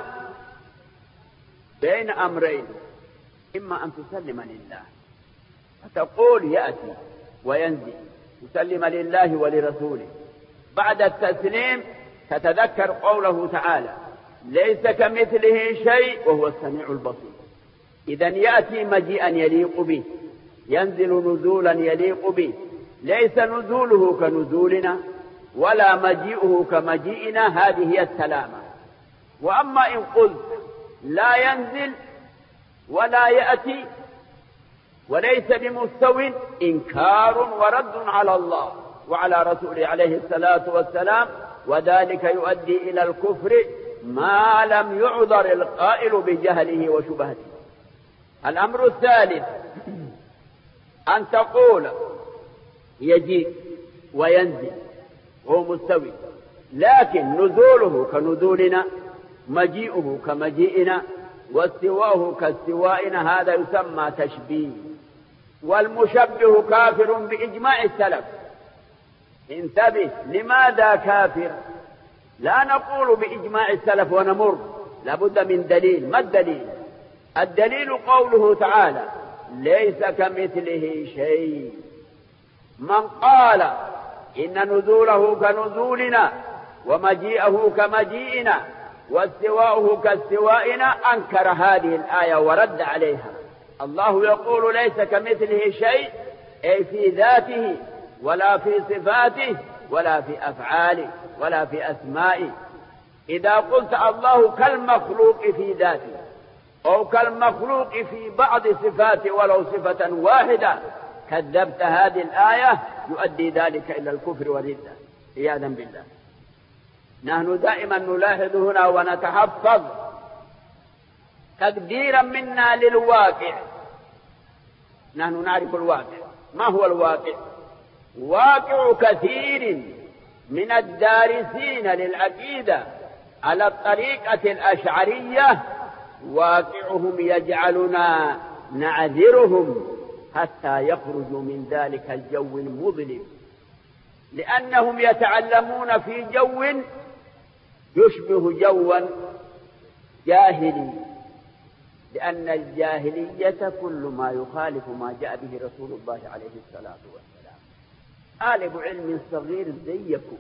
بين أمرين: إما أن تسلم لله فتقول يأتي وينزل، تسلم لله ولرسوله. بعد التسليم تتذكر قوله تعالى: ليس كمثله شيء وهو السميع البصير. إذن يأتي مجيئا يليق به، ينزل نزولا يليق به، ليس نزوله كنزولنا ولا مجيئه كمجيئنا، هذه هي السلامة. وأما إن قلت لا ينزل ولا يأتي وليس بمستو، إنكار ورد على الله وعلى رسوله عليه الصلاة والسلام، وذلك يؤدي إلى الكفر ما لم يعذر القائل بجهله وشبهته. الأمر الثالث أن تقول يجيء وينزل وهو مستوي، لكن نزوله كنزولنا، مجيئه كمجيئنا، واستواءه كاستوائنا، هذا يسمى تشبيه. والمشبه كافر بإجماع السلف. انتبه، لماذا كافر؟ لا نقول بإجماع السلف ونمر، لابد من دليل. ما الدليل؟ الدليل قوله تعالى ليس كمثله شيء. من قال إن نزوله كنزولنا ومجيئه كمجيئنا واستواؤه كاستوائنا أنكر هذه الآية ورد عليها. الله يقول ليس كمثله شيء، أي في ذاته ولا في صفاته ولا في أفعاله ولا في أسمائه. إذا قلت الله كالمخلوق في ذاته أو كالمخلوق في بعض صفاته ولو صفة واحدة كذبت هذه الآية، يؤدي ذلك إلى الكفر والردة عياذا بالله. نحن دائما نلاحظ هنا ونتحفظ تقديرا منا للواقع. نحن نعرف الواقع. ما هو الواقع؟ واقع كثير من الدارسين للعقيدة على الطريقة الأشعرية، واقعهم يجعلنا نعذرهم حتى يخرجوا من ذلك الجو المظلم، لأنهم يتعلمون في جو يشبه جوا جاهلي، لأن الجاهلية كل ما يخالف ما جاء به رسول الله عليه الصلاة والسلام. طالب علم صغير زيكم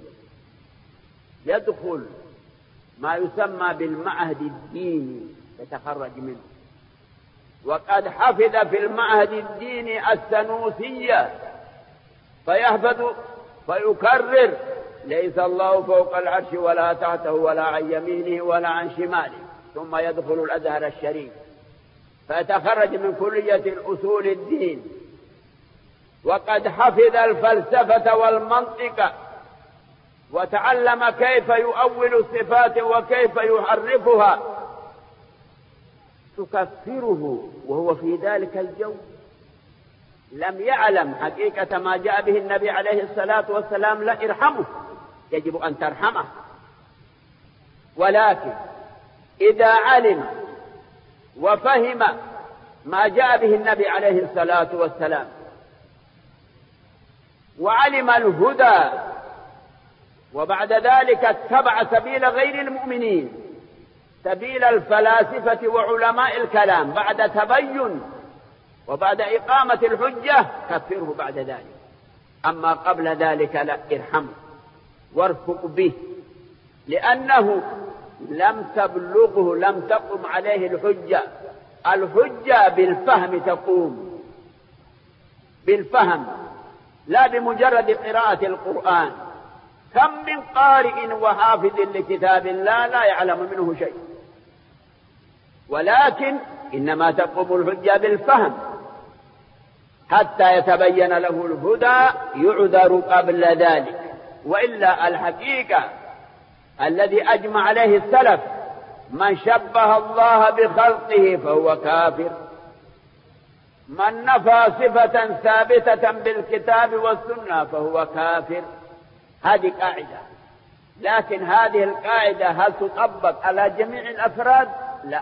يدخل ما يسمى بالمعهد الديني يتخرج منه، وقد حفظ في المعهد الديني السنوسية، فيحفظ فيكرر ليس الله فوق العرش ولا تحته ولا عن يمينه ولا عن شماله، ثم يدخل الأزهر الشريف فيتخرج من كلية الأصول الدين، وقد حفظ الفلسفة والمنطق وتعلم كيف يؤول الصفات وكيف يحرفها، تكفره وهو في ذلك الجو لم يعلم حقيقة ما جاء به النبي عليه الصلاة والسلام. لا ارحمه، يجب أن ترحمه. ولكن إذا علم وفهم ما جاء به النبي عليه الصلاة والسلام وعلم الهدى، وبعد ذلك اتبع سبيل غير المؤمنين، سبيل الفلاسفة وعلماء الكلام، بعد تبين وبعد إقامة الحجة كفره بعد ذلك. أما قبل ذلك لا ارحمه وارفق به، لأنه لم تبلغه، لم تقم عليه الحجة. الحجة بالفهم تقوم، بالفهم لا بمجرد قراءة القرآن. كم من قارئ وحافظ لكتاب الله لا يعلم منه شيء، ولكن إنما تقوم الحجة بالفهم حتى يتبين له الهدى، يعذر قبل ذلك. وإلا الحقيقة الذي أجمع عليه السلف من شبه الله بخلقه فهو كافر، من نفى صفة ثابتة بالكتاب والسنة فهو كافر. هذه قاعدة، لكن هذه القاعدة هل تطبق على جميع الأفراد؟ لا،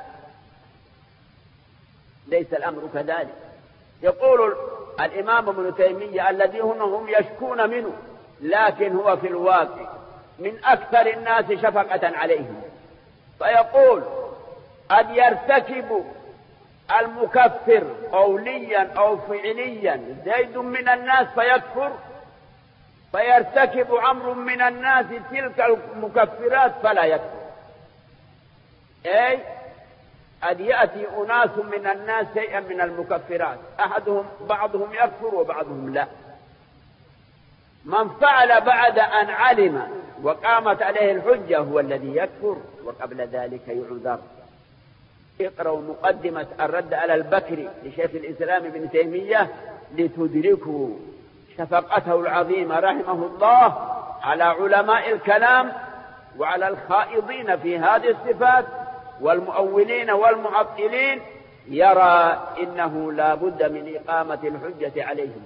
ليس الأمر كذلك. يقول الإمام ابن تيمية الذي هم يشكون منه، لكن هو في الواقع من أكثر الناس شفقة عليهم، فيقول قد يرتكب المكفر قوليا أو فعليا زيد من الناس فيكفر، فيرتكب عمرو من الناس تلك المكفرات فلا يكفر. أي قد يأتي أناس من الناس شيئا من المكفرات، أحدهم بعضهم يكفر وبعضهم لا. من فعل بعد أن علم وقامت عليه الحجة هو الذي يكفر، وقبل ذلك يعذر. اقرأوا مقدمة الرد على البكري لشيخ الإسلام ابن تيمية لتدركوا شفقته العظيمة رحمه الله على علماء الكلام وعلى الخائضين في هذه الصفات والمؤولين والمعطلين. يرى إنه لا بد من إقامة الحجة عليهم.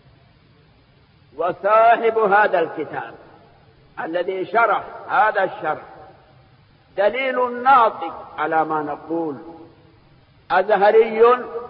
وصاحب هذا الكتاب الذي شرح هذا الشرح دليل ناطق على ما نقول. أزهري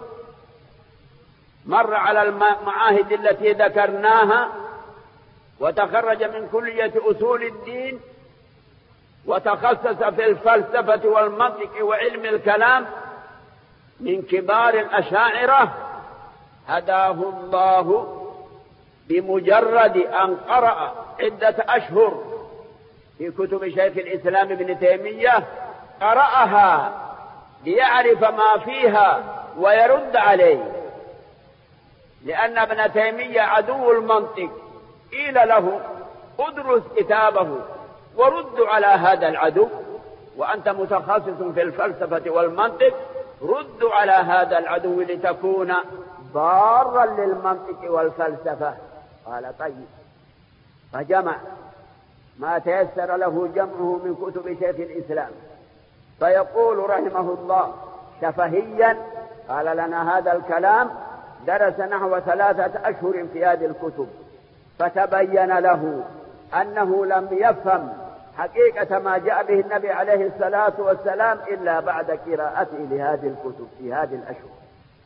مر على المعاهد التي ذكرناها وتخرج من كلية أصول الدين وتخصص في الفلسفة والمنطق وعلم الكلام من كبار الأشاعرة. هداه الله بمجرد أن قرأ عدة أشهر في كتب شيخ الإسلام ابن تيمية، قرأها ليعرف ما فيها ويرد عليه، لأن ابن تيمية عدو المنطق. قيل له ادرس كتابه ورد على هذا العدو، وأنت متخصص في الفلسفة والمنطق، رد على هذا العدو لتكون ضارا للمنطق والفلسفة. قال طيب، فجمع ما تيسر له جمعه من كتب شيخ الإسلام. فيقول رحمه الله شفهيا قال لنا هذا الكلام درس نحو ثلاثة أشهر في هذه الكتب، فتبين له أنه لم يفهم حقيقة ما جاء به النبي عليه الصلاة والسلام إلا بعد قراءته لهذه الكتب في هذه الأشهر.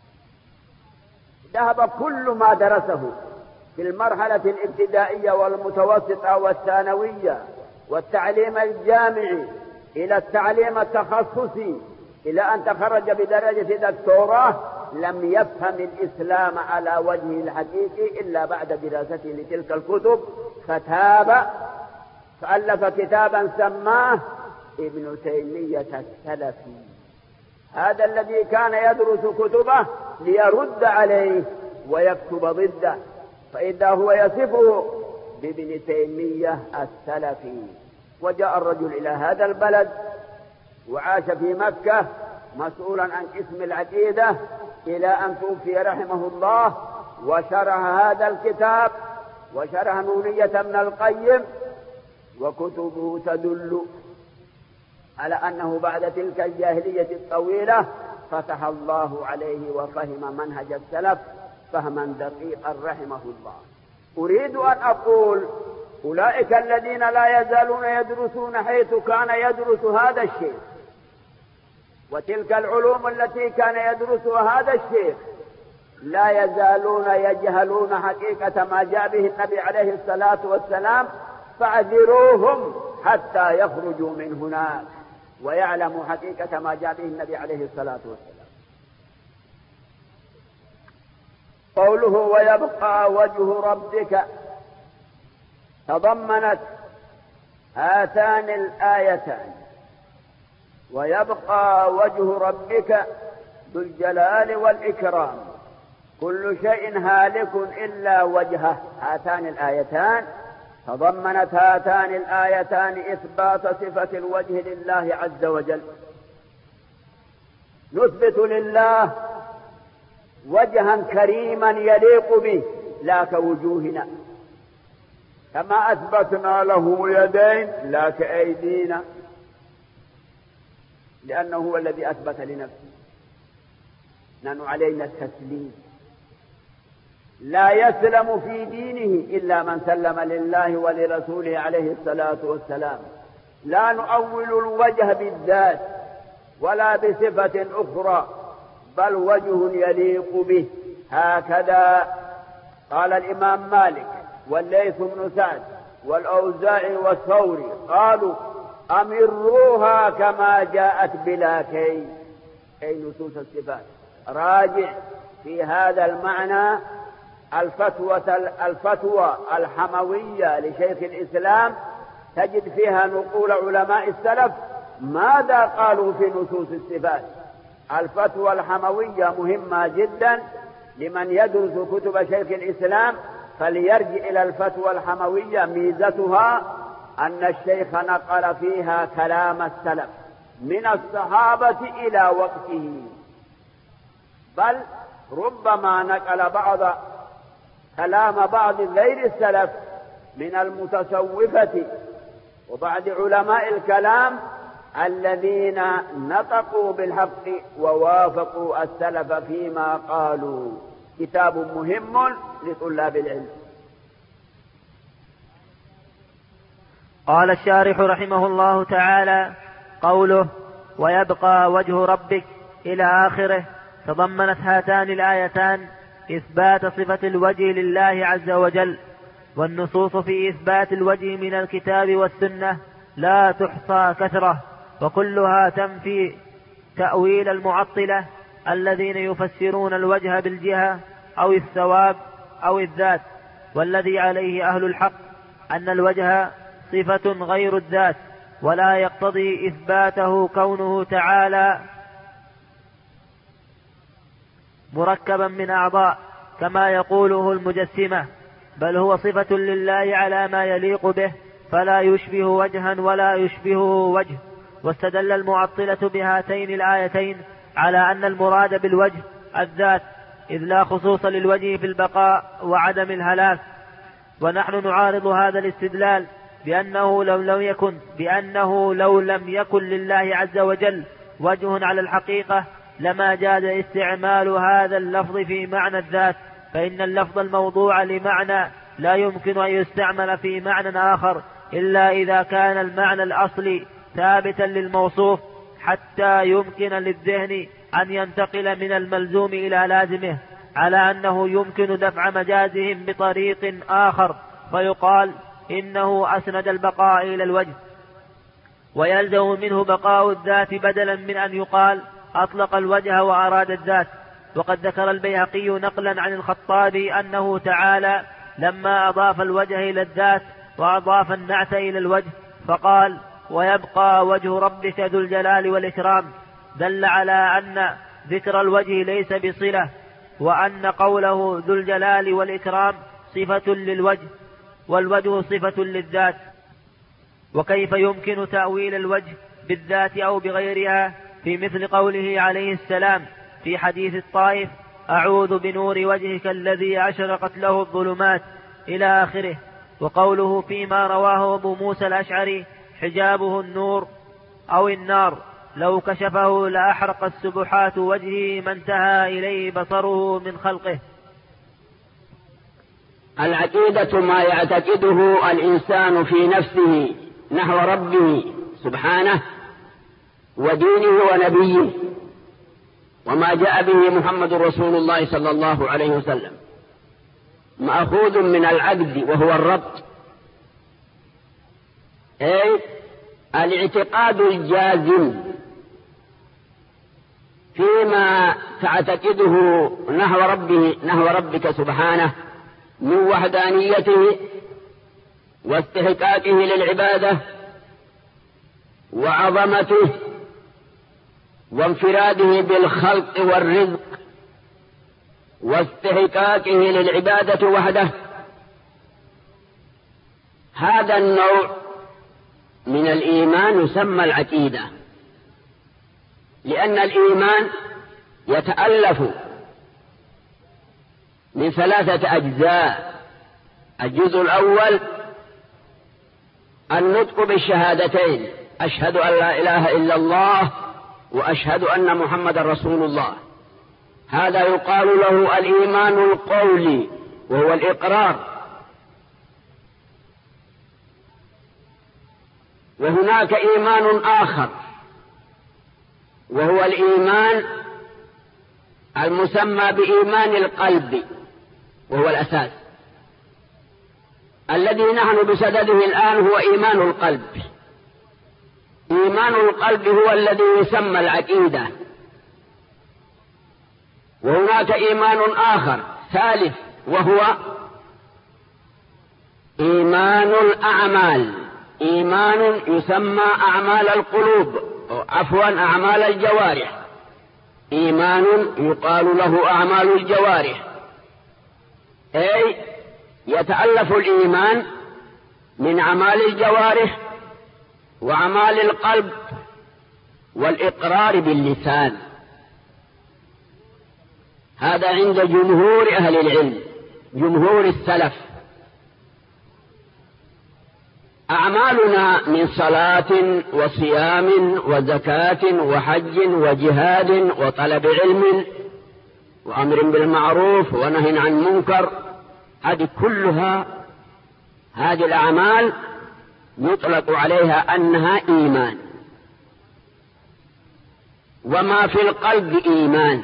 ذهب كل ما درسه في المرحلة الابتدائية والمتوسطة والثانوية والتعليم الجامعي إلى التعليم التخصصي إلى أن تخرج بدرجة دكتوراه، لم يفهم الإسلام على وجهه الحقيقي إلا بعد دراسته لتلك الكتب. فتاب فألف كتابا سماه ابن تيمية السلفي. هذا الذي كان يدرس كتبه ليرد عليه ويكتب ضده، فإذا هو يصفه بابن تيمية السلفي. وجاء الرجل إلى هذا البلد وعاش في مكة مسؤولا عن قسم العقيدة إلى أن توفي رحمه الله، وشرح هذا الكتاب وشرح نونية ابن القيم، وكتبه تدل على أنه بعد تلك الجاهلية الطويلة فتح الله عليه وفهم منهج السلف فهما دقيقا رحمه الله. أريد أن أقول أولئك الذين لا يزالون يدرسون حيث كان يدرس هذا الشيخ، وتلك العلوم التي كان يدرسها هذا الشيخ لا يزالون يجهلون حقيقة ما جاء به النبي عليه الصلاة والسلام، فاعذروهم حتى يخرجوا من هناك ويعلموا حقيقة ما جاء به النبي عليه الصلاة والسلام. قوله ويبقى وجه ربك تضمنت هاتان الآيتان، ويبقى وجه ربك ذو الجلال والإكرام، كل شيء هالك إلا وجهه. هاتان الآيتان تضمنت هاتان الآيتان إثبات صفة الوجه لله عز وجل. نثبت لله وجها كريما يليق به لا كوجوهنا، كما أثبتنا له يدين لا كأيدينا، لأنه هو الذي أثبت لنفسه. نحن علينا التسليم. لا يسلم في دينه إلا من سلم لله ولرسوله عليه الصلاة والسلام. لا نؤول الوجه بالذات ولا بصفة أخرى، بل وجه يليق به. هكذا قال الإمام مالك والليث بن سعد والأوزاعي والثوري، قالوا أمروها كما جاءت بلا كي، أي نصوص الصفات. راجع في هذا المعنى الفتوى الفتوى الحموية لشيخ الإسلام، تجد فيها نقول علماء السلف ماذا قالوا في نصوص الصفات. الفتوى الحموية مهمة جدا لمن يدرس كتب شيخ الإسلام فليرجع إلى الفتوى الحموية. ميزتها أن الشيخ نقل فيها كلام السلف من الصحابة إلى وقته، بل ربما نقل بعض كلام بعض غير السلف من المتصوفة وبعض علماء الكلام الذين نطقوا بالحق ووافقوا السلف فيما قالوا. كتاب مهم لطلاب العلم. قال الشارح رحمه الله تعالى: قوله ويبقى وجه ربك إلى آخره تضمنت هاتان الآيتان إثبات صفة الوجه لله عز وجل، والنصوص في إثبات الوجه من الكتاب والسنة لا تحصى كثرة، وكلها تنفي تأويل المعطلة الذين يفسرون الوجه بالجهة أو الثواب أو الذات. والذي عليه أهل الحق أن الوجه صفة غير الذات، ولا يقتضي إثباته كونه تعالى مركبا من أعضاء كما يقوله المجسمة، بل هو صفة لله على ما يليق به، فلا يشبه وجها ولا يشبهه وجه. واستدل المعطلة بهاتين الآيتين على أن المراد بالوجه الذات، إذ لا خصوص للوجه في البقاء وعدم الهلاك. ونحن نعارض هذا الاستدلال بأنه لو لم يكن بأنه لو لم يكن لله عز وجل وجه على الحقيقة لما جاز استعمال هذا اللفظ في معنى الذات، فإن اللفظ الموضوع لمعنى لا يمكن أن يستعمل في معنى آخر إلا إذا كان المعنى الأصلي ثابتا للموصوف، حتى يمكن للذهن أن ينتقل من الملزوم إلى لازمه، على أنه يمكن دفع مجازهم بطريق آخر فيقال إنه أسند البقاء إلى الوجه، ويلزم منه بقاء الذات بدلا من أن يقال أطلق الوجه وأراد الذات. وقد ذكر البيهقي نقلا عن الخطابي أنه تعالى لما أضاف الوجه إلى الذات وأضاف النعت إلى الوجه فقال ويبقى وجه ربك ذو الجلال والإكرام، دل على أن ذكر الوجه ليس بصلة، وأن قوله ذو الجلال والإكرام صفة للوجه والوجه صفة للذات. وكيف يمكن تأويل الوجه بالذات أو بغيرها في مثل قوله عليه السلام في حديث الطائف أعوذ بنور وجهك الذي أشرقت له الظلمات إلى آخره. وقوله فيما رواه أبو موسى الأشعري حجابه النور أو النار لو كشفه لأحرق السبحات وجهه ما انتهى إليه بصره من خلقه. العقيدة ما يعتقده الإنسان في نفسه نحو ربه سبحانه ودينه ونبيه وما جاء به محمد رسول الله صلى الله عليه وسلم، مأخوذ من العقد وهو الربط، أي الاعتقاد الجازم فيما تعتقده نحو ربه نحو ربك سبحانه من وحدانيته واستحقاقه للعبادة وعظمته وانفراده بالخلق والرزق واستحقاقه للعبادة وحده. هذا النوع من الإيمان يسمى العقيدة، لأن الإيمان يتألف من ثلاثة أجزاء. الجزء الأول النطق بالشهادتين أشهد أن لا إله إلا الله وأشهد أن محمد رسول الله، هذا يقال له الإيمان القولي وهو الإقرار. وهناك إيمان آخر وهو الإيمان المسمى بإيمان القلب، وهو الأساس الذي نحن بصدده الآن، هو إيمان القلب. إيمان القلب هو الذي يسمى العقيدة. وهناك إيمان آخر ثالث وهو إيمان الأعمال، إيمان يسمى أعمال القلوب، عفوا أعمال الجوارح، إيمان يقال له أعمال الجوارح، أي يتألف الإيمان من أعمال الجوارح وأعمال القلب والإقرار باللسان. هذا عند جمهور أهل العلم، جمهور السلف. أعمالنا من صلاة وصيام وزكاة وحج وجهاد وطلب علم وأمر بالمعروف ونهي عن المنكر، هذه كلها هذه الأعمال يطلق عليها أنها إيمان. وما في القلب إيمان،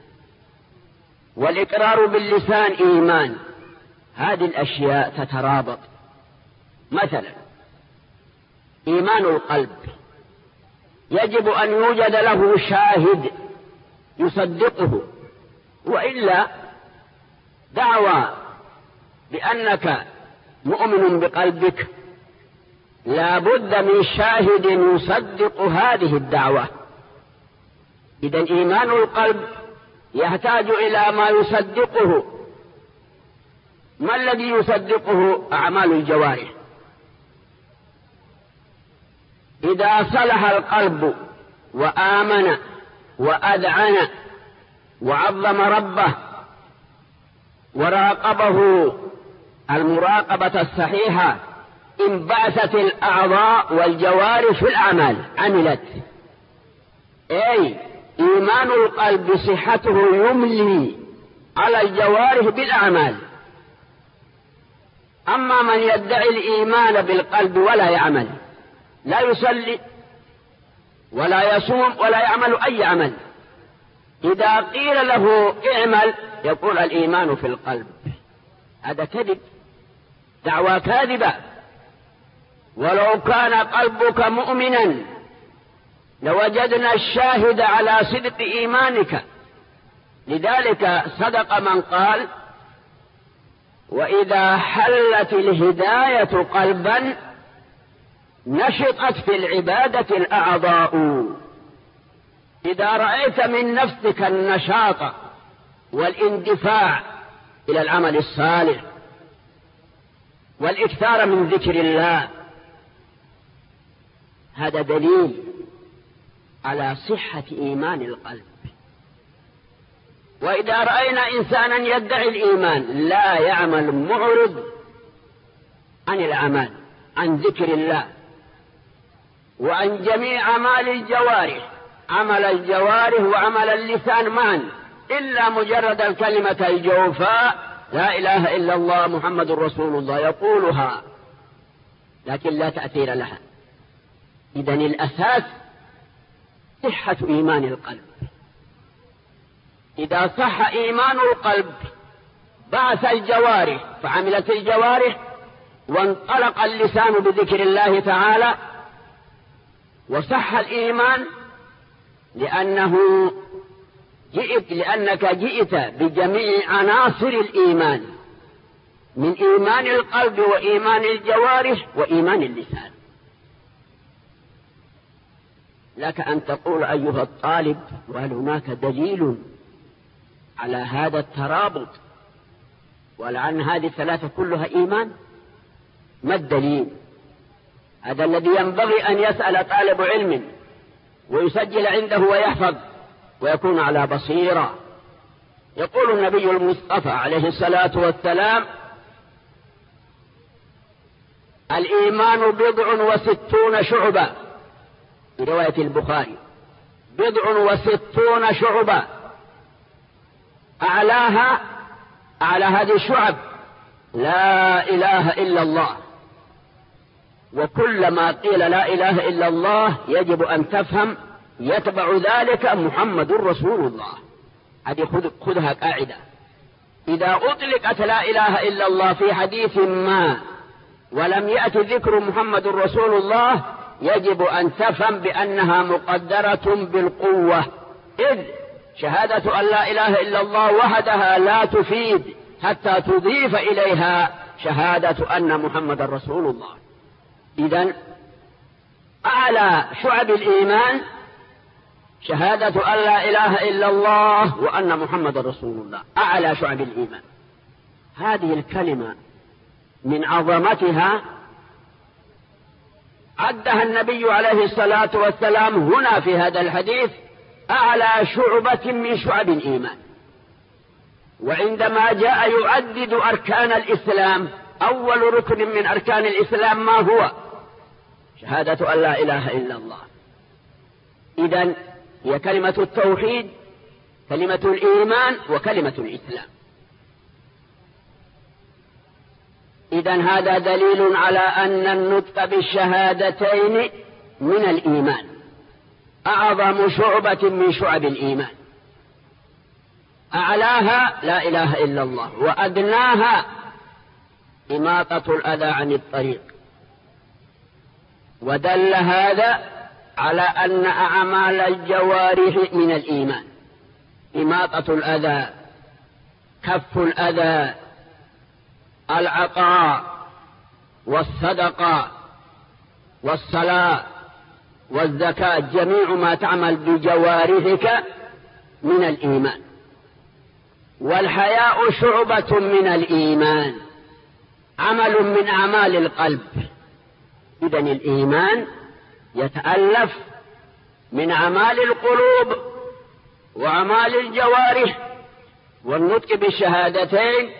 والإقرار باللسان إيمان. هذه الأشياء تترابط. مثلا إيمان القلب يجب أن يوجد له شاهد يصدقه، وإلا دعوى بأنك مؤمن بقلبك لا بد من شاهد يصدق هذه الدعوة. إذن إيمان القلب يحتاج إلى ما يصدقه. ما الذي يصدقه؟ أعمال الجوارح. إذا صلح القلب وآمن وأذعن وعظم ربه وراقبه المراقبة الصحيحة، انبعثت الأعضاء والجوارح في الأعمال عملت. أي إيمان القلب صحته يملي على الجوارح بالأعمال. أما من يدعي الإيمان بالقلب ولا يعمل، لا يصلي ولا يصوم ولا يعمل أي عمل، إذا قيل له اعمل يقول الإيمان في القلب. هذا كذب، دعوى كاذبة. ولو كان قلبك مؤمنا لوجدنا الشاهد على صدق إيمانك. لذلك صدق من قال: وإذا حلت الهداية قلبا نشطت في العبادة الأعضاء. إذا رأيت من نفسك النشاط والاندفاع إلى العمل الصالح والإكثار من ذكر الله، هذا دليل على صحة إيمان القلب. وإذا رأينا إنسانا يدعي الإيمان لا يعمل، معرض عن الأعمال، عن ذكر الله وعن جميع أعمال الجوارح، عمل الجوارح وعمل اللسان معا، إلا مجرد الكلمة الجوفاء لا إله إلا الله محمد رسول الله يقولها لكن لا تأثير لها. إذن الأساس صحة إيمان القلب. إذا صح إيمان القلب بعث الجوارح فعملت الجوارح، وانطلق اللسان بذكر الله تعالى، وصح الإيمان لأنه جئت لأنك جئت بجميع عناصر الإيمان، من إيمان القلب وإيمان الجوارح وإيمان اللسان. لك أن تقول أيها الطالب: وهل هناك دليل على هذا الترابط ولعن هذه الثلاثة كلها إيمان؟ ما الدليل؟ هذا الذي ينبغي أن يسأل طالب علم ويسجل عنده ويحفظ ويكون على بصيرة. يقول النبي المصطفى عليه الصلاة والسلام: الإيمان بضع وستون شعبة، في رواية البخاري: بضع وستون شعبة، أعلاها أعلى هذه الشعب لا إله إلا الله. وكلما قيل لا إله إلا الله يجب أن تفهم يتبع ذلك محمد رسول الله. هذه خذها قاعدة. إذا أطلقت لا إله إلا الله في حديث ما ولم يأتي ذكر محمد رسول الله يجب أن تفهم بأنها مقدرة بالقوة، إذ شهادة أن لا إله إلا الله وحدها لا تفيد حتى تضيف إليها شهادة أن محمد رسول الله. إذن أعلى شعب الإيمان شهادة أن لا إله إلا الله وأن محمد رسول الله، أعلى شعب الإيمان. هذه الكلمة من عظمتها عدها النبي عليه الصلاة والسلام هنا في هذا الحديث أعلى شعبة من شعب الإيمان. وعندما جاء يعدد أركان الإسلام أول ركن من أركان الإسلام ما هو؟ شهادة أن لا إله إلا الله. إذن هي كلمة التوحيد، كلمة الإيمان، وكلمة الإسلام. إذن هذا دليل على أن النطق بالشهادتين من الإيمان، أعظم شعبة من شعب الإيمان. أعلاها لا إله إلا الله، وأدناها إماطة الأذى عن الطريق. ودل هذا على أن أعمال الجوارح من الإيمان، إماطة الأذى، كف الأذى، العطاء والصدقة والصلاة والزكاة، جميع ما تعمل بجوارحك من الإيمان. والحياء شعبة من الإيمان، عمل من أعمال القلب. إذن الإيمان يتألف من أعمال القلوب وأعمال الجوارح والنطق بالشهادتين.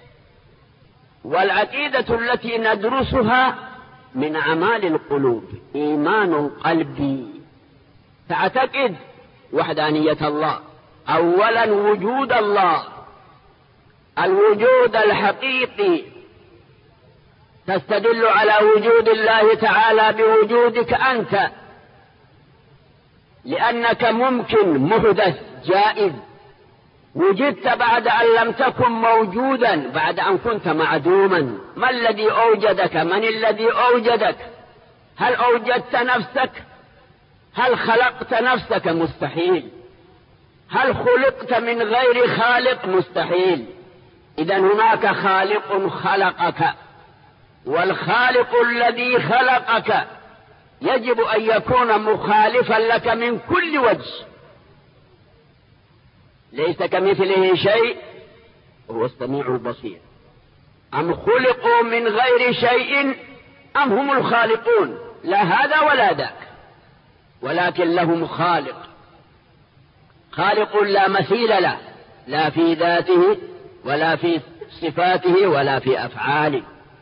والعقيدة التي ندرسها من أعمال القلوب، إيمان قلبي، تعتقد وحدانية الله، أولا وجود الله، الوجود الحقيقي، تستدل على وجود الله تعالى بوجودك أنت، لأنك ممكن محدث جائز، وجدت بعد أن لم تكن موجودا، بعد أن كنت معدوما. ما الذي أوجدك؟ من الذي أوجدك؟ هل أوجدت نفسك؟ هل خلقت نفسك؟ مستحيل. هل خلقت من غير خالق؟ مستحيل. إذن هناك خالق خلقك، والخالق الذي خلقك يجب أن يكون مخالفا لك من كل وجه، ليس كمثله شيء وهو السميع البصير. أم خلقوا من غير شيء أم هم الخالقون؟ لا هذا ولا ذاك، ولكن لهم خالق، خالق لا مثيل له، لا في ذاته ولا في صفاته ولا في أفعاله.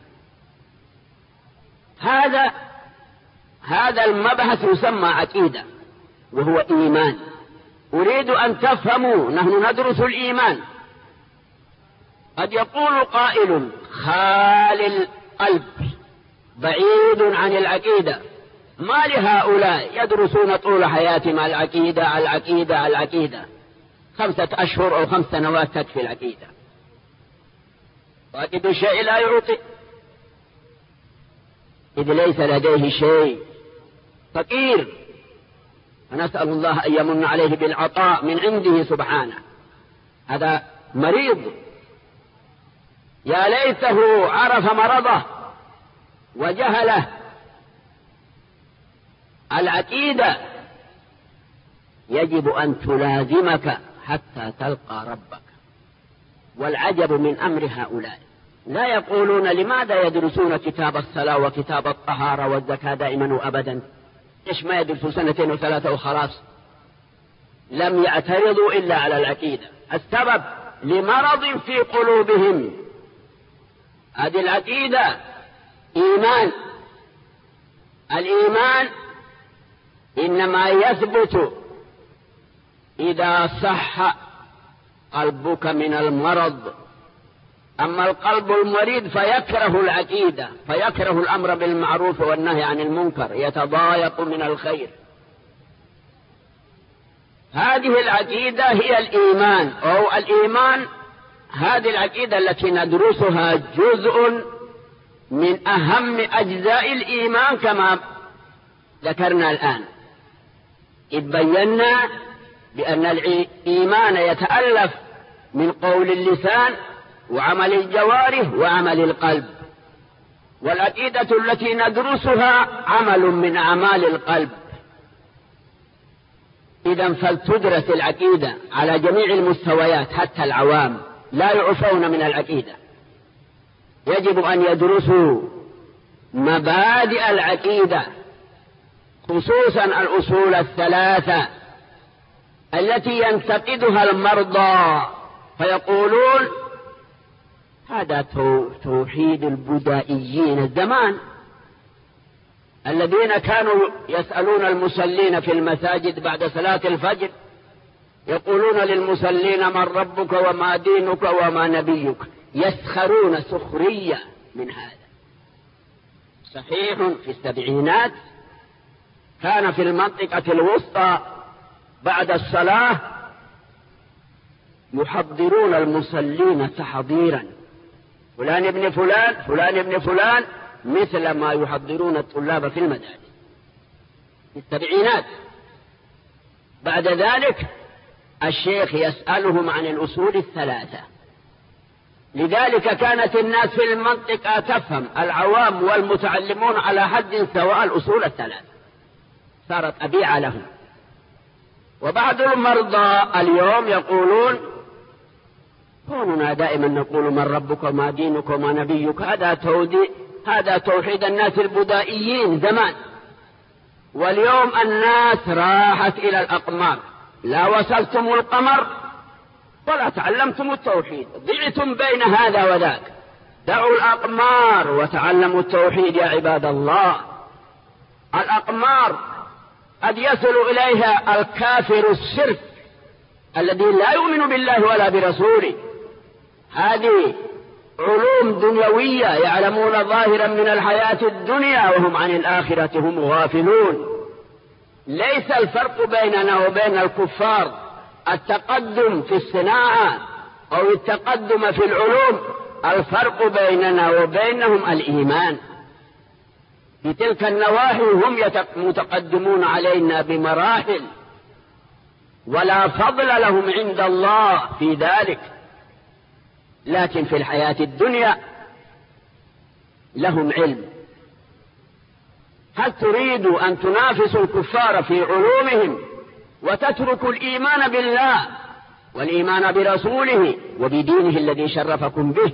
هذا هذا المبحث يسمى عقيدة، وهو إيمان. أريد أن تفهموا، نحن ندرس الإيمان. قد يقول قائل: خال القلب بعيد عن العقيدة، ما لهؤلاء يدرسون طول حياتهم العقيدة العقيدة العقيدة، خمسة أشهر أو خمس سنوات تكفي العقيدة، واجد الشيء لا يعطي، إذ ليس لديه شيء، فقير، فنسأل الله أن يمن عليه بالعطاء من عنده سبحانه. هذا مريض، يا ليته عرف مرضه وجهله. العقيدة يجب أن تلازمك حتى تلقى ربك. والعجب من أمر هؤلاء، لا يقولون لماذا يدرسون كتاب الصلاة وكتاب الطهارة والزكاة دائما وأبدا؟ إيش ما يدرسوا سنتين وثلاثة وخلاص؟ لم يعترضوا إلا على العقيدة. السبب لمرض في قلوبهم. هذه العقيدة إيمان. الإيمان إنما يثبت إذا صح قلبك من المرض. أما القلب المريض فيكره العقيدة، فيكره الأمر بالمعروف والنهي عن المنكر، يتضايق من الخير. هذه العقيدة هي الإيمان، أو الإيمان هذه العقيدة التي ندرسها جزء من أهم أجزاء الإيمان كما ذكرنا الآن، إذ بينا بأن الإيمان يتألف من قول اللسان وعمل الجوارح وعمل القلب. والعقيدة التي ندرسها عمل من أعمال القلب. إذن فلتدرس العقيدة على جميع المستويات، حتى العوام لا يعفون من العقيدة. يجب أن يدرسوا مبادئ العقيدة، خصوصا الأصول الثلاثة التي ينتقدها المرضى فيقولون هذا توحيد البدائيين الزمان الذين كانوا يسألون المصلين في المساجد بعد صلاة الفجر، يقولون للمصلين من ربك وما دينك وما نبيك، يسخرون سخرية من هذا. صحيح في السبعينات كان في المنطقة الوسطى بعد الصلاة يحضرون المصلين تحضيرا، فلان ابن فلان فلان ابن فلان، مثل ما يحضرون الطلاب في المدارس في السبعينات. بعد ذلك الشيخ يسألهم عن الأصول الثلاثة، لذلك كانت الناس في المنطقة تفهم، العوام والمتعلمون على حد سواء الأصول الثلاثة، صارت أبيعة لهم. وبعض المرضى اليوم يقولون كوننا دائما نقول من ربك وما دينك وما نبيك، هذا تودي هذا توحيد الناس البدائيين زمان، واليوم الناس راحت إلى الأقمار، لا وصلتم القمر ولا تعلمتم التوحيد، ضعتم بين هذا وذاك. دعوا الأقمار وتعلموا التوحيد يا عباد الله. الأقمار قد يصل إليها الكافر الشرك الذي لا يؤمن بالله ولا برسوله. هذه علوم دنيوية يعلمون ظاهرا من الحياة الدنيا وهم عن الآخرة هم غافلون. ليس الفرق بيننا وبين الكفار التقدم في الصناعة أو التقدم في العلوم، الفرق بيننا وبينهم الإيمان. في تلك النواحي هم متقدمون علينا بمراحل، ولا فضل لهم عند الله في ذلك، لكن في الحياة الدنيا لهم علم. هل تريد أن تنافسوا الكفار في علومهم وتتركوا الإيمان بالله والإيمان برسوله وبدينه الذي شرفكم به؟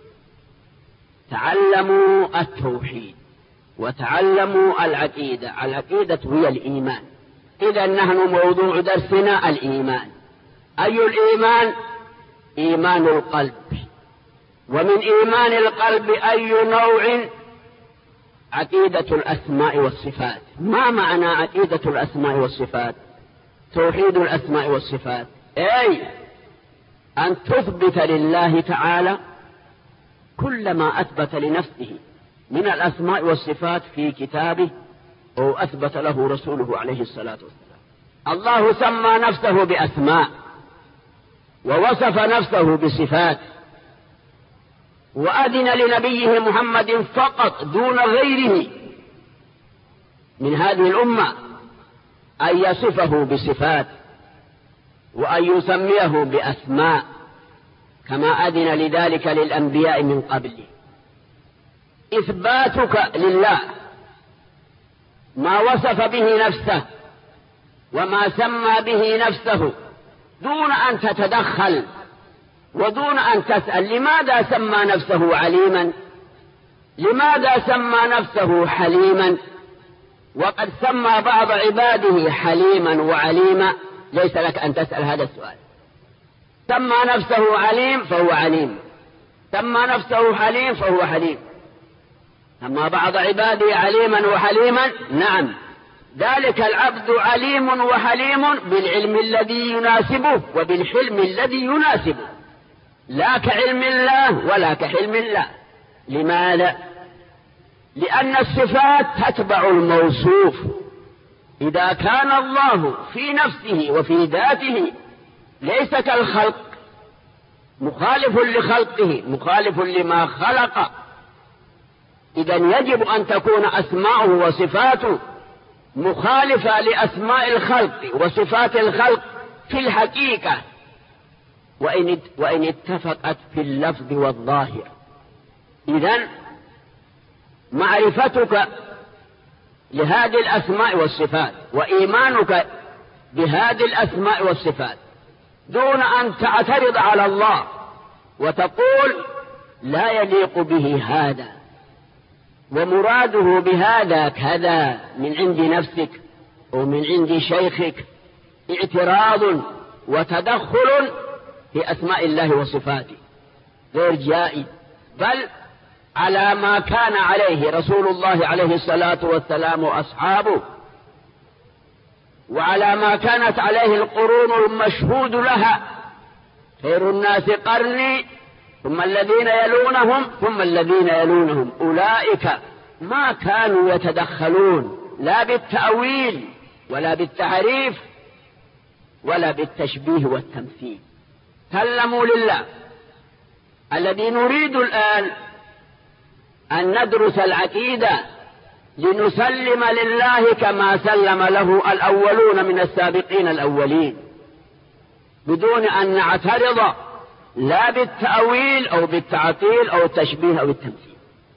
تعلموا التوحيد وتعلموا العقيدة. العقيدة هي الإيمان. إذا نحن موضوع درسنا الإيمان. أي الإيمان؟ إيمان القلب. ومن إيمان القلب أي نوع؟ عقيدة الأسماء والصفات. ما معنى عقيدة الأسماء والصفات؟ توحيد الأسماء والصفات أي أن تثبت لله تعالى كل ما أثبت لنفسه من الأسماء والصفات في كتابه أو أثبت له رسوله عليه الصلاة والسلام. الله سمى نفسه بأسماء ووصف نفسه بصفات، وأذن لنبيه محمد فقط دون غيره من هذه الأمة أن يصفه بصفات وأن يسميه بأسماء، كما أذن لذلك للأنبياء من قبله. إثباتك لله ما وصف به نفسه وما سمى به نفسه دون أن تتدخل ودون أن تسأل لماذا سمى نفسه عليما، لماذا سمى نفسه حليما، وقد سمى بعض عباده حليما وعليما. ليس لك أن تسأل هذا السؤال. سمى نفسه عليم فهو عليم، سمى نفسه حليم فهو حليم. سمى بعض عباده عليما وحليما، نعم، ذلك العبد عليم وحليم بالعلم الذي يناسبه وبالحلم الذي يناسبه، لا كعلم الله ولا كحلم الله. لماذا؟ لأن الصفات تتبع الموصوف. إذا كان الله في نفسه وفي ذاته ليس كالخلق، مخالف لخلقه، مخالف لما خلق، إذن يجب أن تكون أسماؤه وصفاته مخالفة لأسماء الخلق وصفات الخلق في الحقيقة، وإن وإن اتفقت في اللفظ والظاهر. إذن معرفتك لهذه الأسماء والصفات وإيمانك بهذه الأسماء والصفات دون أن تعترض على الله وتقول لا يليق به هذا، ومراده بهذا كذا من عند نفسك ومن عند شيخك، اعتراض وتدخل في أسماء الله وصفاته غير جائز، بل على ما كان عليه رسول الله عليه الصلاة والسلام وأصحابه، وعلى ما كانت عليه القرون المشهود لها، خير الناس قرني ثم الذين يلونهم ثم الذين يلونهم، أولئك ما كانوا يتدخلون لا بالتأويل ولا بالتعريف ولا بالتشبيه والتمثيل. سلموا لله. الذي نريد الآن أن ندرس العقيدة لنسلم لله كما سلم له الأولون من السابقين الأولين، بدون أن نعترض لا بالتأويل أو بالتعطيل أو التشبيه أو التمثيل.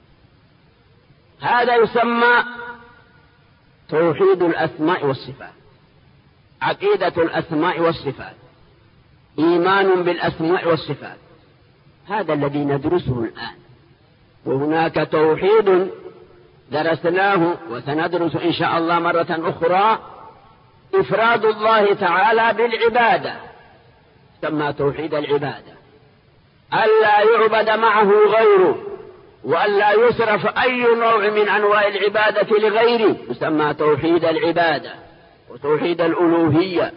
هذا يسمى توحيد الأسماء والصفات، عقيدة الأسماء والصفات، إيمان بالأسماء والصفات. هذا الذي ندرسه الآن. وهناك توحيد درسناه وسندرس إن شاء الله مرة أخرى، إفراد الله تعالى بالعبادة، يسمى توحيد العبادة، ألا يعبد معه غيره، وألا يصرف أي نوع من أنواع العبادة لغيره، يسمى توحيد العبادة وتوحيد الألوهية.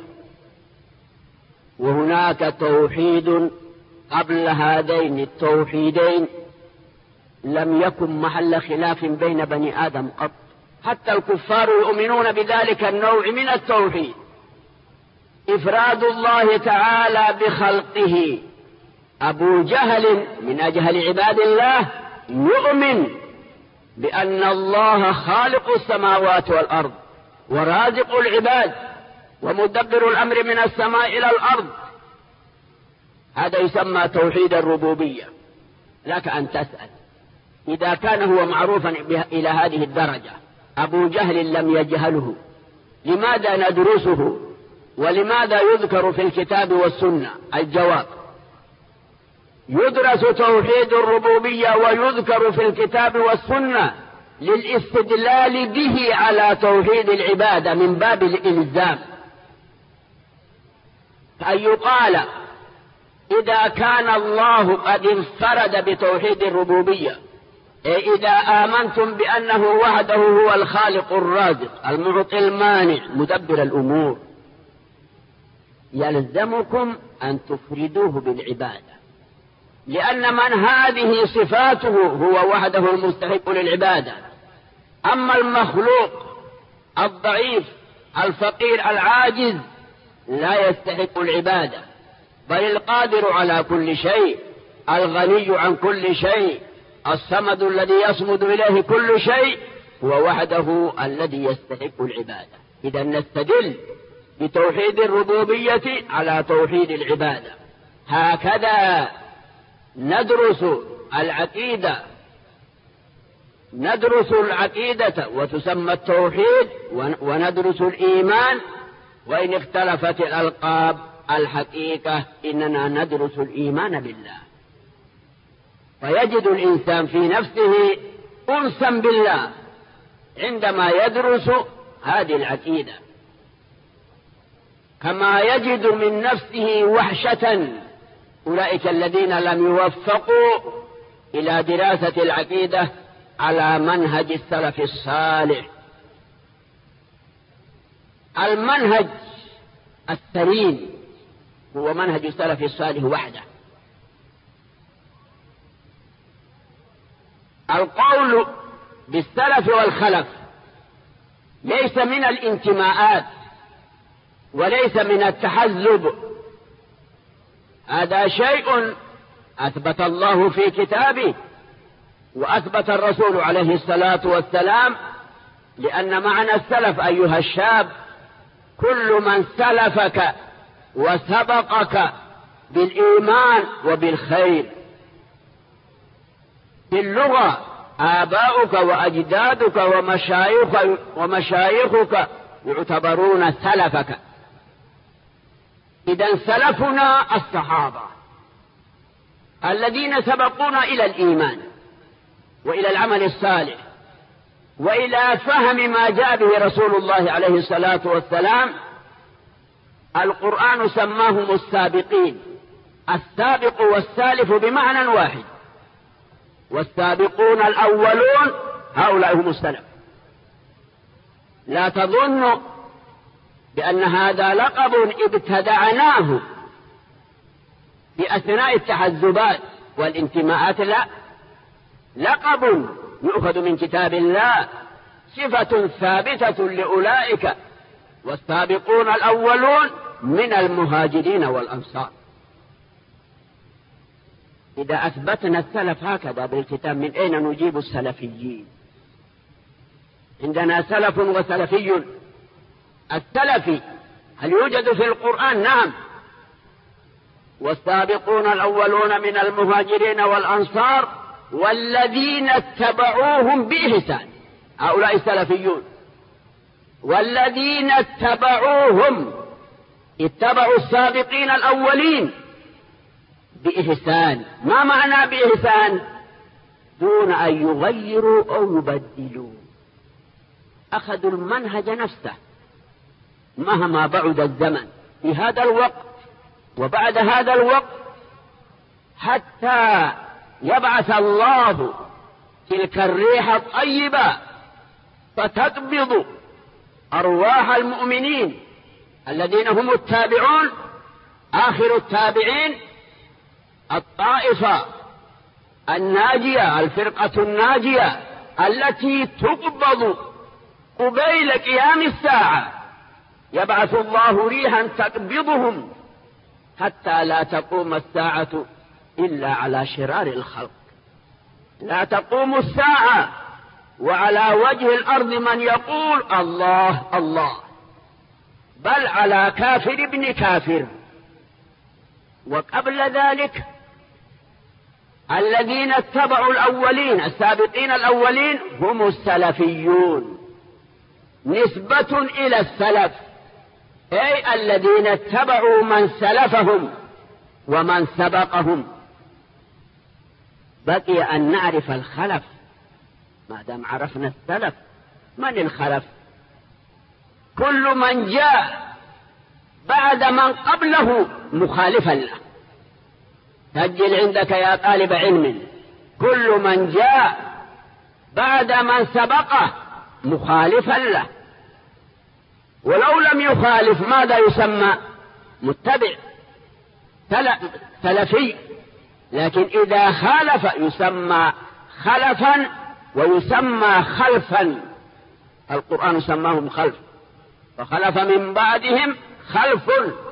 وهناك توحيد قبل هذين التوحيدين لم يكن محل خلاف بين بني آدم قط، حتى الكفار يؤمنون بذلك النوع من التوحيد، إفراد الله تعالى بخلقه. أبو جهل من أجهل عباد الله يؤمن بأن الله خالق السماوات والأرض ورازق العباد ومدبر الأمر من السماء إلى الأرض. هذا يسمى توحيد الربوبية. لك أن تسأل إذا كان هو معروفا إلى هذه الدرجة، أبو جهل لم يجهله، لماذا ندرسه ولماذا يذكر في الكتاب والسنة؟ الجواب: يدرس توحيد الربوبية ويذكر في الكتاب والسنة للاستدلال به على توحيد العبادة من باب الإلزام. فأن يقال إذا كان الله قد انفرد بتوحيد الربوبية، إذا آمنتم بأنه وحده هو الخالق الرازق المعطي المانع مدبر الأمور، يلزمكم أن تفردوه بالعبادة، لأن من هذه صفاته هو وحده المستحق للعبادة. أما المخلوق الضعيف الفقير العاجز لا يستحق العبادة، بل القادر على كل شيء، الغني عن كل شيء، الصمد الذي يصمد إليه كل شيء، هو وحده الذي يستحق العبادة. إذا نستدل بتوحيد الربوبية على توحيد العبادة. هكذا ندرس العقيدة، ندرس العقيدة وتسمى التوحيد، وندرس الإيمان، وإن اختلفت الألقاب الحقيقة إننا ندرس الإيمان بالله. فيجد الإنسان في نفسه أنسا بالله عندما يدرس هذه العقيدة، كما يجد من نفسه وحشة أولئك الذين لم يوفقوا إلى دراسة العقيدة على منهج السلف الصالح. المنهج السليم هو منهج السلف الصالح وحده. القول بالسلف والخلف ليس من الانتماءات وليس من التحزب، هذا شيء أثبت الله في كتابه وأثبت الرسول عليه الصلاة والسلام. لأن معنى السلف أيها الشاب كل من سلفك وسبقك بالإيمان وبالخير. في اللغة آباؤك وأجدادك ومشايخ ومشايخك يعتبرون سلفك. إذن سلفنا الصحابة الذين سبقونا إلى الإيمان وإلى العمل الصالح وإلى فهم ما جاء به رسول الله عليه الصلاة والسلام. القرآن سماهم السابقين. السابق والسالف بمعنى واحد، والسابقون الأولون هؤلاء هم السلف. لا تظن بأن هذا لقب ابتدعناه بأثناء التحزبات والانتماءات، لا، لقب يؤخذ من كتاب الله، صفة ثابتة لأولئك. والسابقون الأولون من المهاجرين والأنصار. إذا أثبتنا السلف هكذا بالكتاب، من أين نجيب السلفيين؟ عندنا سلف وسلفي. السلفي هل يوجد في القرآن؟ نعم. والسابقون الأولون من المهاجرين والأنصار والذين اتبعوهم بإحسان، هؤلاء السلفيون. والذين اتبعوهم، اتبعوا السابقين الأولين بإحسان. ما معنى بإحسان؟ دون أن يغيروا أو يبدلوا، أخذوا المنهج نفسه مهما بعد الزمن في هذا الوقت وبعد هذا الوقت، حتى يبعث الله تلك الريح الطيبة فتقبض أرواح المؤمنين الذين هم التابعون، آخر التابعين، الطائفة الناجية، الفرقة الناجية التي تقبض قبيل قيام الساعة. يبعث الله ريحا تقبضهم حتى لا تقوم الساعة إلا على شرار الخلق. لا تقوم الساعة وعلى وجه الأرض من يقول الله الله، بل على كافر ابن كافر. وقبل ذلك الذين اتبعوا الأولين السابقين الأولين هم السلفيون، نسبة إلى السلف، أي الذين اتبعوا من سلفهم ومن سبقهم. بقي أن نعرف الخلف. ما دام عرفنا السلف، من الخلف؟ كل من جاء بعد من قبله مخالفا له. سجل عندك يا طالب علم، كل من جاء بعد من سبقه مخالفا له. ولو لم يخالف ماذا يسمى؟ متبع سلفي. لكن إذا خالف يسمى خلفا ويسمى خلفا. القرآن سماهم خلف، فخلف من بعدهم خلف،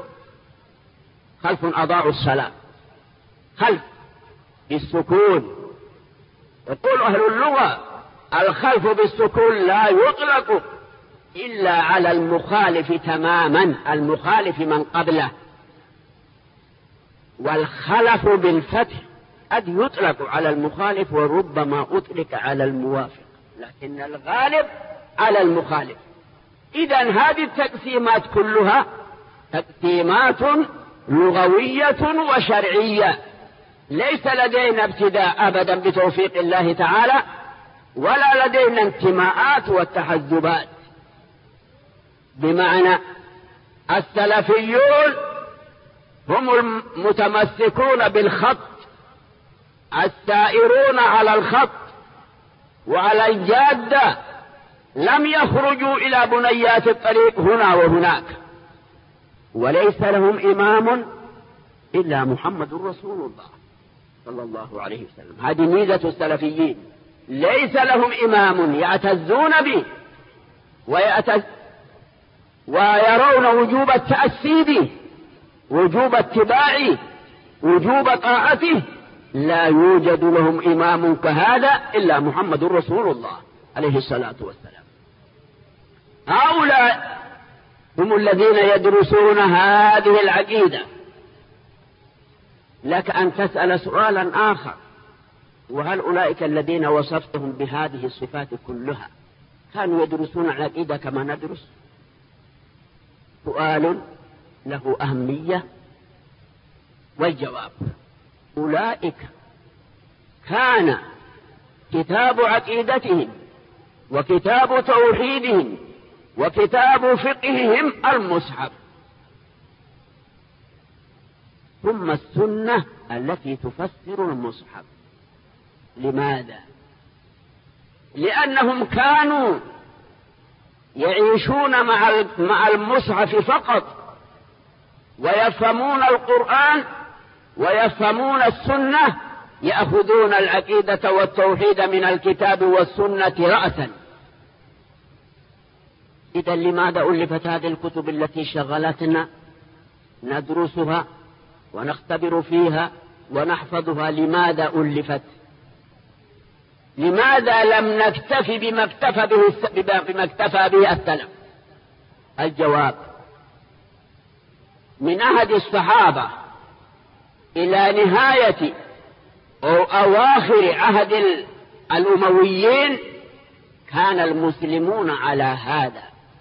خلف أضاعوا الصلاة. خلف بالسكون. يقول أهل اللغة الخلف بالسكون لا يطلق إلا على المخالف تماما، المخالف من قبله. والخلف بالفتح قد يطلق على المخالف وربما أطلق على الموافق، لكن الغالب على المخالف. إذن هذه التقسيمات كلها تقسيمات لغوية وشرعية، ليس لدينا ابتداء أبدا بتوفيق الله تعالى، ولا لدينا انتماءات والتحزبات. بمعنى السلفيون هم المتمسكون بالخط، السائرون على الخط وعلى الجادة، لم يخرجوا إلى بنيات الطريق هنا وهناك. وليس لهم إمام إلا محمد رسول الله صلى الله عليه وسلم. هذه ميزة السلفيين، ليس لهم إمام يعتزون به ويأتز ويرون وجوب التأسي به، وجوب اتباعه، وجوب طاعته. لا يوجد لهم إمام كهذا إلا محمد رسول الله عليه الصلاة والسلام. هؤلاء هم الذين يدرسون هذه العقيدة. لك أن تسأل سؤالا آخر: وهل أولئك الذين وصفتهم بهذه الصفات كلها كانوا يدرسون العقيدة كما ندرس؟ سؤال له أهمية. والجواب: أولئك كان كتاب عقيدتهم وكتاب توحيدهم وكتاب فقههم المصحف، ثم السنة التي تفسر المصحف. لماذا؟ لأنهم كانوا يعيشون مع المصحف فقط، ويفهمون القرآن ويفهمون السنة، يأخذون العقيدة والتوحيد من الكتاب والسنة رأسا. إذا لماذا ألفت هذه الكتب التي شغلتنا ندرسها ونختبر فيها ونحفظها؟ لماذا ألفت؟ لماذا لم نكتفي بما اكتفى به بما اكتفى به السلف؟ الجواب: من عهد الصحابة إلى نهاية أو أواخر عهد الأمويين كان المسلمون على هذا.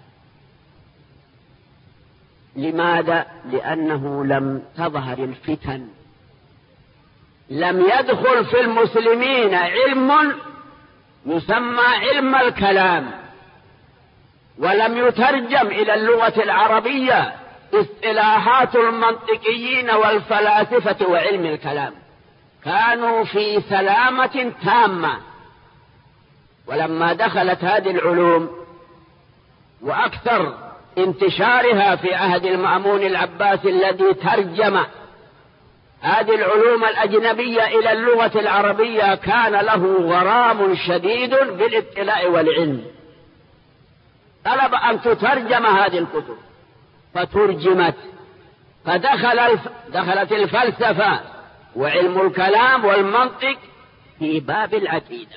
لماذا؟ لأنه لم تظهر الفتن، لم يدخل في المسلمين علم يسمى علم الكلام، ولم يترجم إلى اللغة العربية اصطلاحات المنطقيين والفلاسفة وعلم الكلام. كانوا في سلامة تامة. ولما دخلت هذه العلوم وأكثر انتشارها في عهد المأمون العباسي الذي ترجم هذه العلوم الأجنبية إلى اللغة العربية، كان له غرام شديد بالاطلاع والعلم. طلب أن تترجم هذه الكتب فترجمت، فدخل الف... دخلت الفلسفة وعلم الكلام والمنطق في باب العقيدة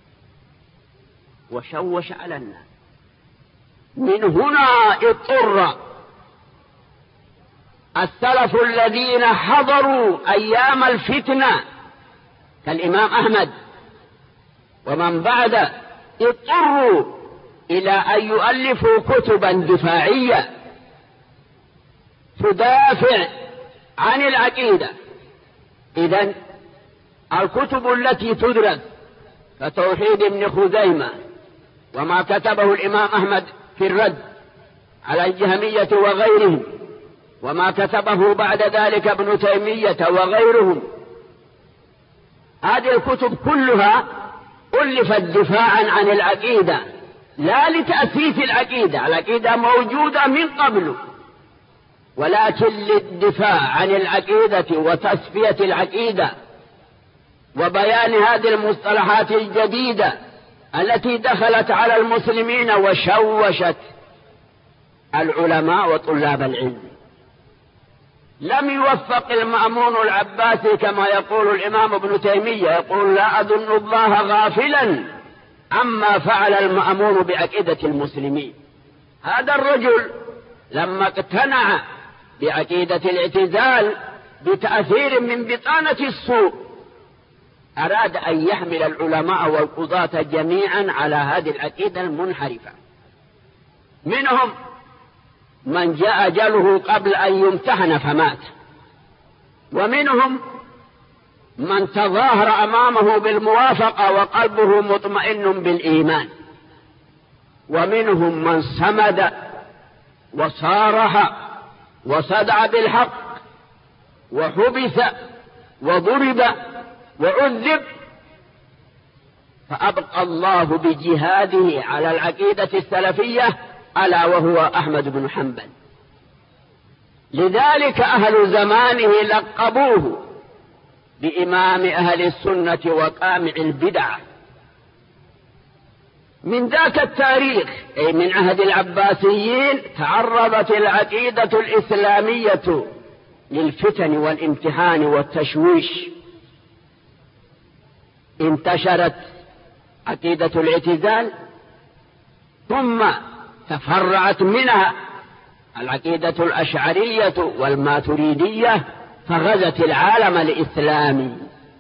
وشوش على الناس. من هنا اضطر السلف الذين حضروا أيام الفتنة كالإمام أحمد ومن بعد، اضطروا إلى أن يؤلفوا كتبا دفاعية تدافع عن العقيدة. إذن الكتب التي تدرس كتوحيد ابن خزيمة وما كتبه الإمام أحمد في الرد على الجهمية وغيرهم، وما كتبه بعد ذلك ابن تيمية وغيرهم، هذه الكتب كلها ألفت دفاعا عن العقيدة، لا لتأسيس العقيدة، العقيدة موجودة من قبل، ولكن للدفاع عن العقيدة وتصفية العقيدة وبيان هذه المصطلحات الجديدة التي دخلت على المسلمين وشوشت العلماء وطلاب العلم. لم يوفق المأمون العباسي كما يقول الإمام ابن تيمية، يقول: لا أظن الله غافلا عما فعل المأمون بعقيدة المسلمين. هذا الرجل لما اقتنع بعقيدة الاعتزال بتأثير من بطانة السوء أراد أن يحمل العلماء والقضاة جميعا على هذه العقيدة المنحرفة. منهم من جاء أجله قبل أن يمتحن فمات، ومنهم من تظاهر أمامه بالموافقة وقلبه مطمئن بالإيمان، ومنهم من صمد وصارح وصدع بالحق وحبس وضرب وعذب، فأبقى الله بجهاده على العقيدة السلفية ألا وهو أحمد بن حنبل. لذلك أهل زمانه لقبوه بإمام أهل السنة وقامع البدعة. من ذاك التاريخ أي من عهد العباسيين تعرضت العقيدة الإسلامية للفتن والامتحان والتشويش. انتشرت عقيدة الاعتزال، ثم تفرعت منها العقيدة الأشعرية والماتريدية، فغزت العالم الإسلامي.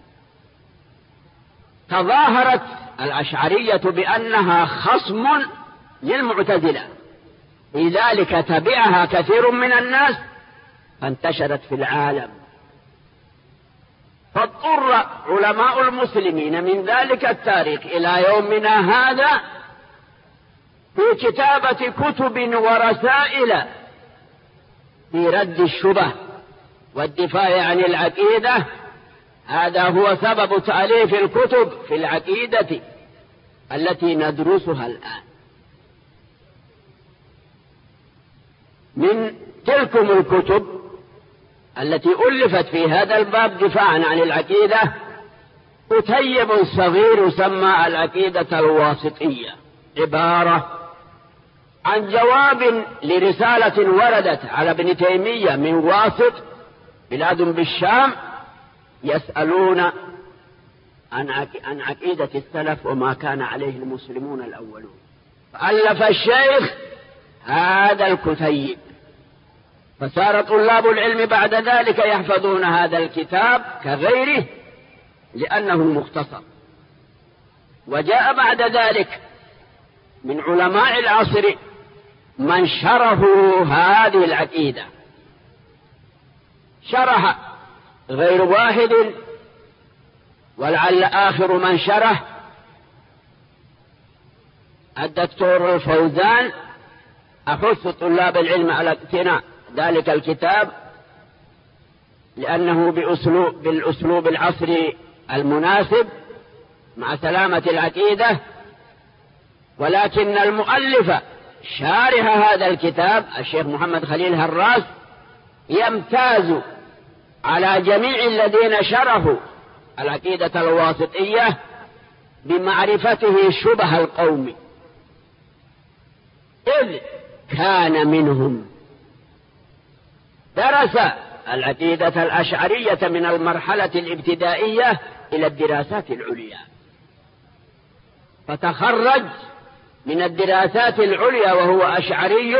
تظاهرت الأشعرية بأنها خصم للمعتزلة، لذلك تبعها كثير من الناس فانتشرت في العالم. فاضطر علماء المسلمين من ذلك التاريخ إلى يومنا هذا في كتابة كتب ورسائل في رد الشبه والدفاع عن العقيدة. هذا هو سبب تأليف الكتب في العقيدة التي ندرسها الآن. من تلكم الكتب التي ألفت في هذا الباب دفاعا عن العقيدة كتيب صغير يسمى العقيدة الواسطية، عبارة عن جواب لرسالة وردت على ابن تيمية من واسط بلاد بالشام يسألون عن عقيدة السلف وما كان عليه المسلمون الأولون. فألف الشيخ هذا الكتيب، فصار طلاب العلم بعد ذلك يحفظون هذا الكتاب كغيره لأنه مختصر. وجاء بعد ذلك من علماء العصر من شرحوا هذه العقيدة، شرح غير واحد، ولعل آخر من شرح الدكتور الفوزان. أحث طلاب العلم على اقتناء ذلك الكتاب لأنه بأسلوب بالأسلوب العصري المناسب مع سلامة العقيدة. ولكن المؤلف شارح هذا الكتاب الشيخ محمد خليل هراس يمتاز على جميع الذين شرحوا العقيدة الواسطية بمعرفته شبه القوم، إذ كان منهم درس العقيدة الأشعرية من المرحلة الابتدائية إلى الدراسات العليا، فتخرج من الدراسات العليا وهو أشعري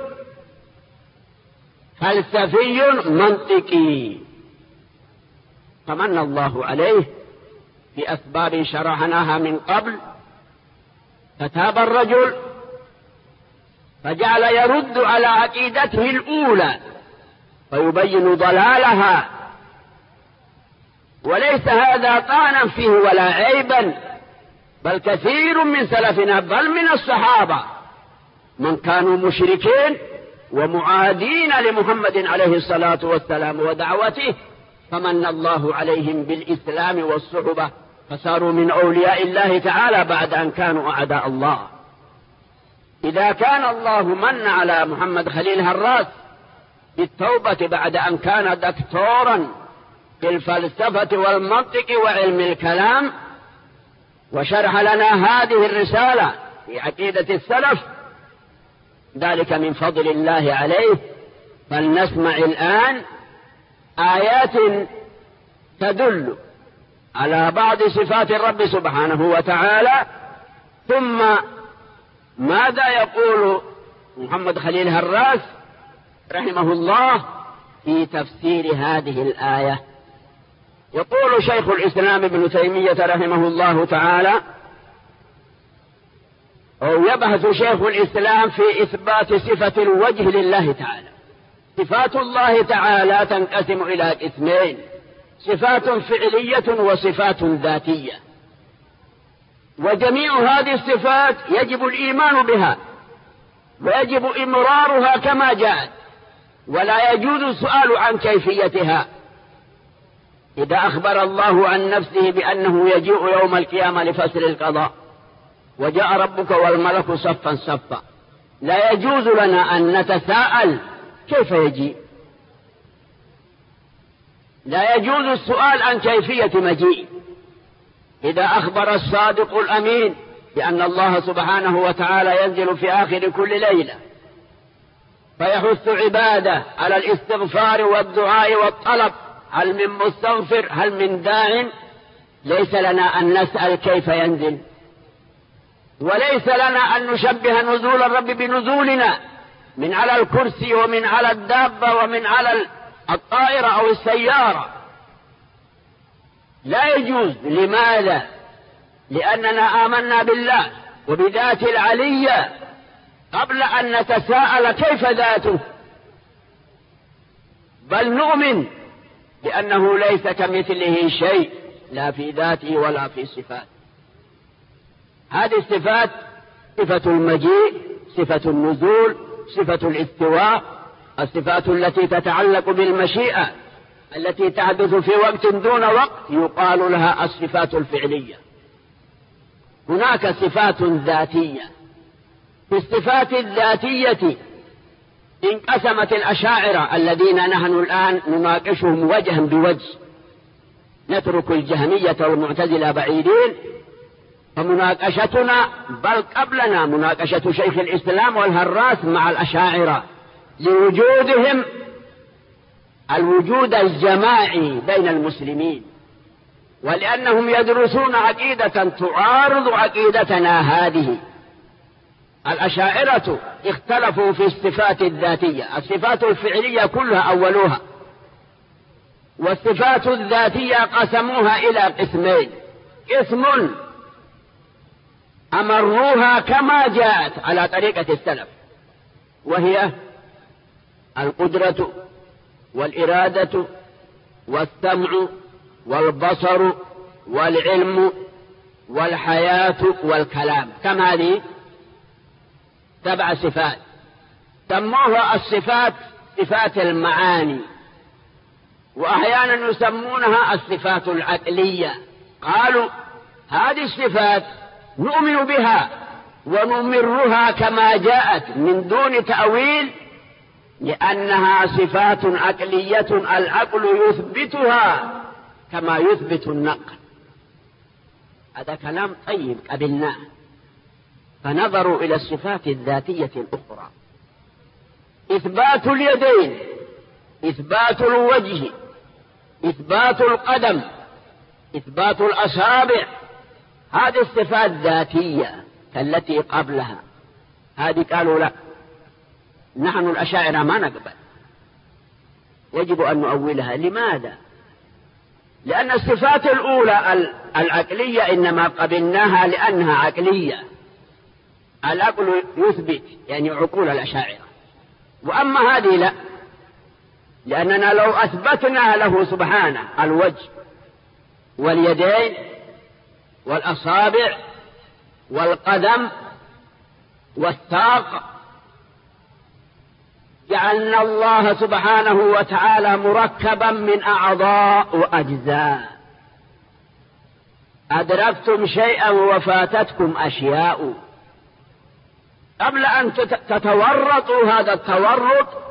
فلسفي منطقي، فمن الله عليه بأسباب شرحناها من قبل. فتاب الرجل فجعل يرد على عقيدته الأولى فيبين ضلالها، وليس هذا طعنا فيه ولا عيبا، بل كثير من سلفنا بل من الصحابة من كانوا مشركين ومعادين لمحمد عليه الصلاة والسلام ودعوته، فمن الله عليهم بالإسلام والصحبة فصاروا من أولياء الله تعالى بعد أن كانوا أعداء الله. إذا كان الله من على محمد خليل هراس بالتوبة بعد أن كان دكتورا في الفلسفة والمنطق وعلم الكلام وشرح لنا هذه الرسالة في عقيدة السلف، ذلك من فضل الله عليه. فلنسمع الآن آيات تدل على بعض صفات الرب سبحانه وتعالى، ثم ماذا يقول محمد خليل هراس رحمه الله في تفسير هذه الآية. يقول شيخ الإسلام ابن تيمية رحمه الله تعالى، أو يبحث شيخ الإسلام في إثبات صفة الوجه لله تعالى. صفات الله تعالى تنقسم إلى قسمين: صفات فعلية وصفات ذاتية، وجميع هذه الصفات يجب الإيمان بها ويجب إمرارها كما جاءت، ولا يجوز السؤال عن كيفيتها. إذا أخبر الله عن نفسه بأنه يجيء يوم القيامة لفصل القضاء وجاء ربك والملك صفا صفا، لا يجوز لنا أن نتساءل كيف يجيء، لا يجوز السؤال عن كيفية مجيء. إذا أخبر الصادق الأمين بأن الله سبحانه وتعالى ينزل في آخر كل ليلة فيحث عباده على الاستغفار والدعاء والطلب، هل من مستغفر هل من داع، ليس لنا أن نسأل كيف ينزل، وليس لنا أن نشبه نزول الرب بنزولنا من على الكرسي ومن على الدابة ومن على الطائرة أو السيارة، لا يجوز. لماذا؟ لأننا آمنا بالله وبذات العلية قبل أن نتساءل كيف ذاته، بل نؤمن لأنه ليس كمثله شيء لا في ذاته ولا في صفاته. هذه الصفات: صفة المجيء، صفة النزول، صفة الاستواء، الصفات التي تتعلق بالمشيئة التي تحدث في وقت دون وقت يقال لها الصفات الفعلية. هناك صفات ذاتية. في الصفات الذاتية انقسمت الأشاعرة الذين نحن الآن نناقشهم وجها بوجه، نترك الجهمية والمعتزلة بعيدين، فمناقشتنا بل قبلنا مناقشة شيخ الإسلام والهراس مع الأشاعرة لوجودهم الوجود الجماعي بين المسلمين، ولأنهم يدرسون عقيدة تعارض عقيدتنا هذه. الأشاعرة اختلفوا في الصفات الذاتية، الصفات الفعلية كلها أولوها، والصفات الذاتية قسموها إلى قسمين: قسم أمروها كما جاءت على طريقة السلف، وهي القدرة والإرادة والسمع والبصر والعلم والحياة والكلام. كم هذه؟ سبع صفات. سموها الصفات صفات المعاني، وأحيانا يسمونها الصفات العقلية. قالوا هذه الصفات نؤمن بها ونمرها كما جاءت من دون تأويل، لأنها صفات عقلية العقل يثبتها كما يثبت النقل. هذا كلام طيب قبلناه. فنظروا إلى الصفات الذاتية الأخرى: إثبات اليدين، إثبات الوجه، إثبات القدم، إثبات الأصابع. هذه الصفات ذاتية كالتي قبلها. هذه قالوا لا، نحن الأشاعرة ما نقبل، يجب أن نؤولها. لماذا؟ لأن الصفات الأولى العقلية إنما قبلناها لأنها عقلية، العقل يثبت، يعني عقول الأشاعرة. وأما هذه لا، لأننا لو أثبتنا له سبحانه الوجه واليدين والأصابع والقدم والساق، جعلنا الله سبحانه وتعالى مركبا من أعضاء وأجزاء. أدركتم شيئا وفاتتكم أشياء. قبل أن تتورطوا هذا التورط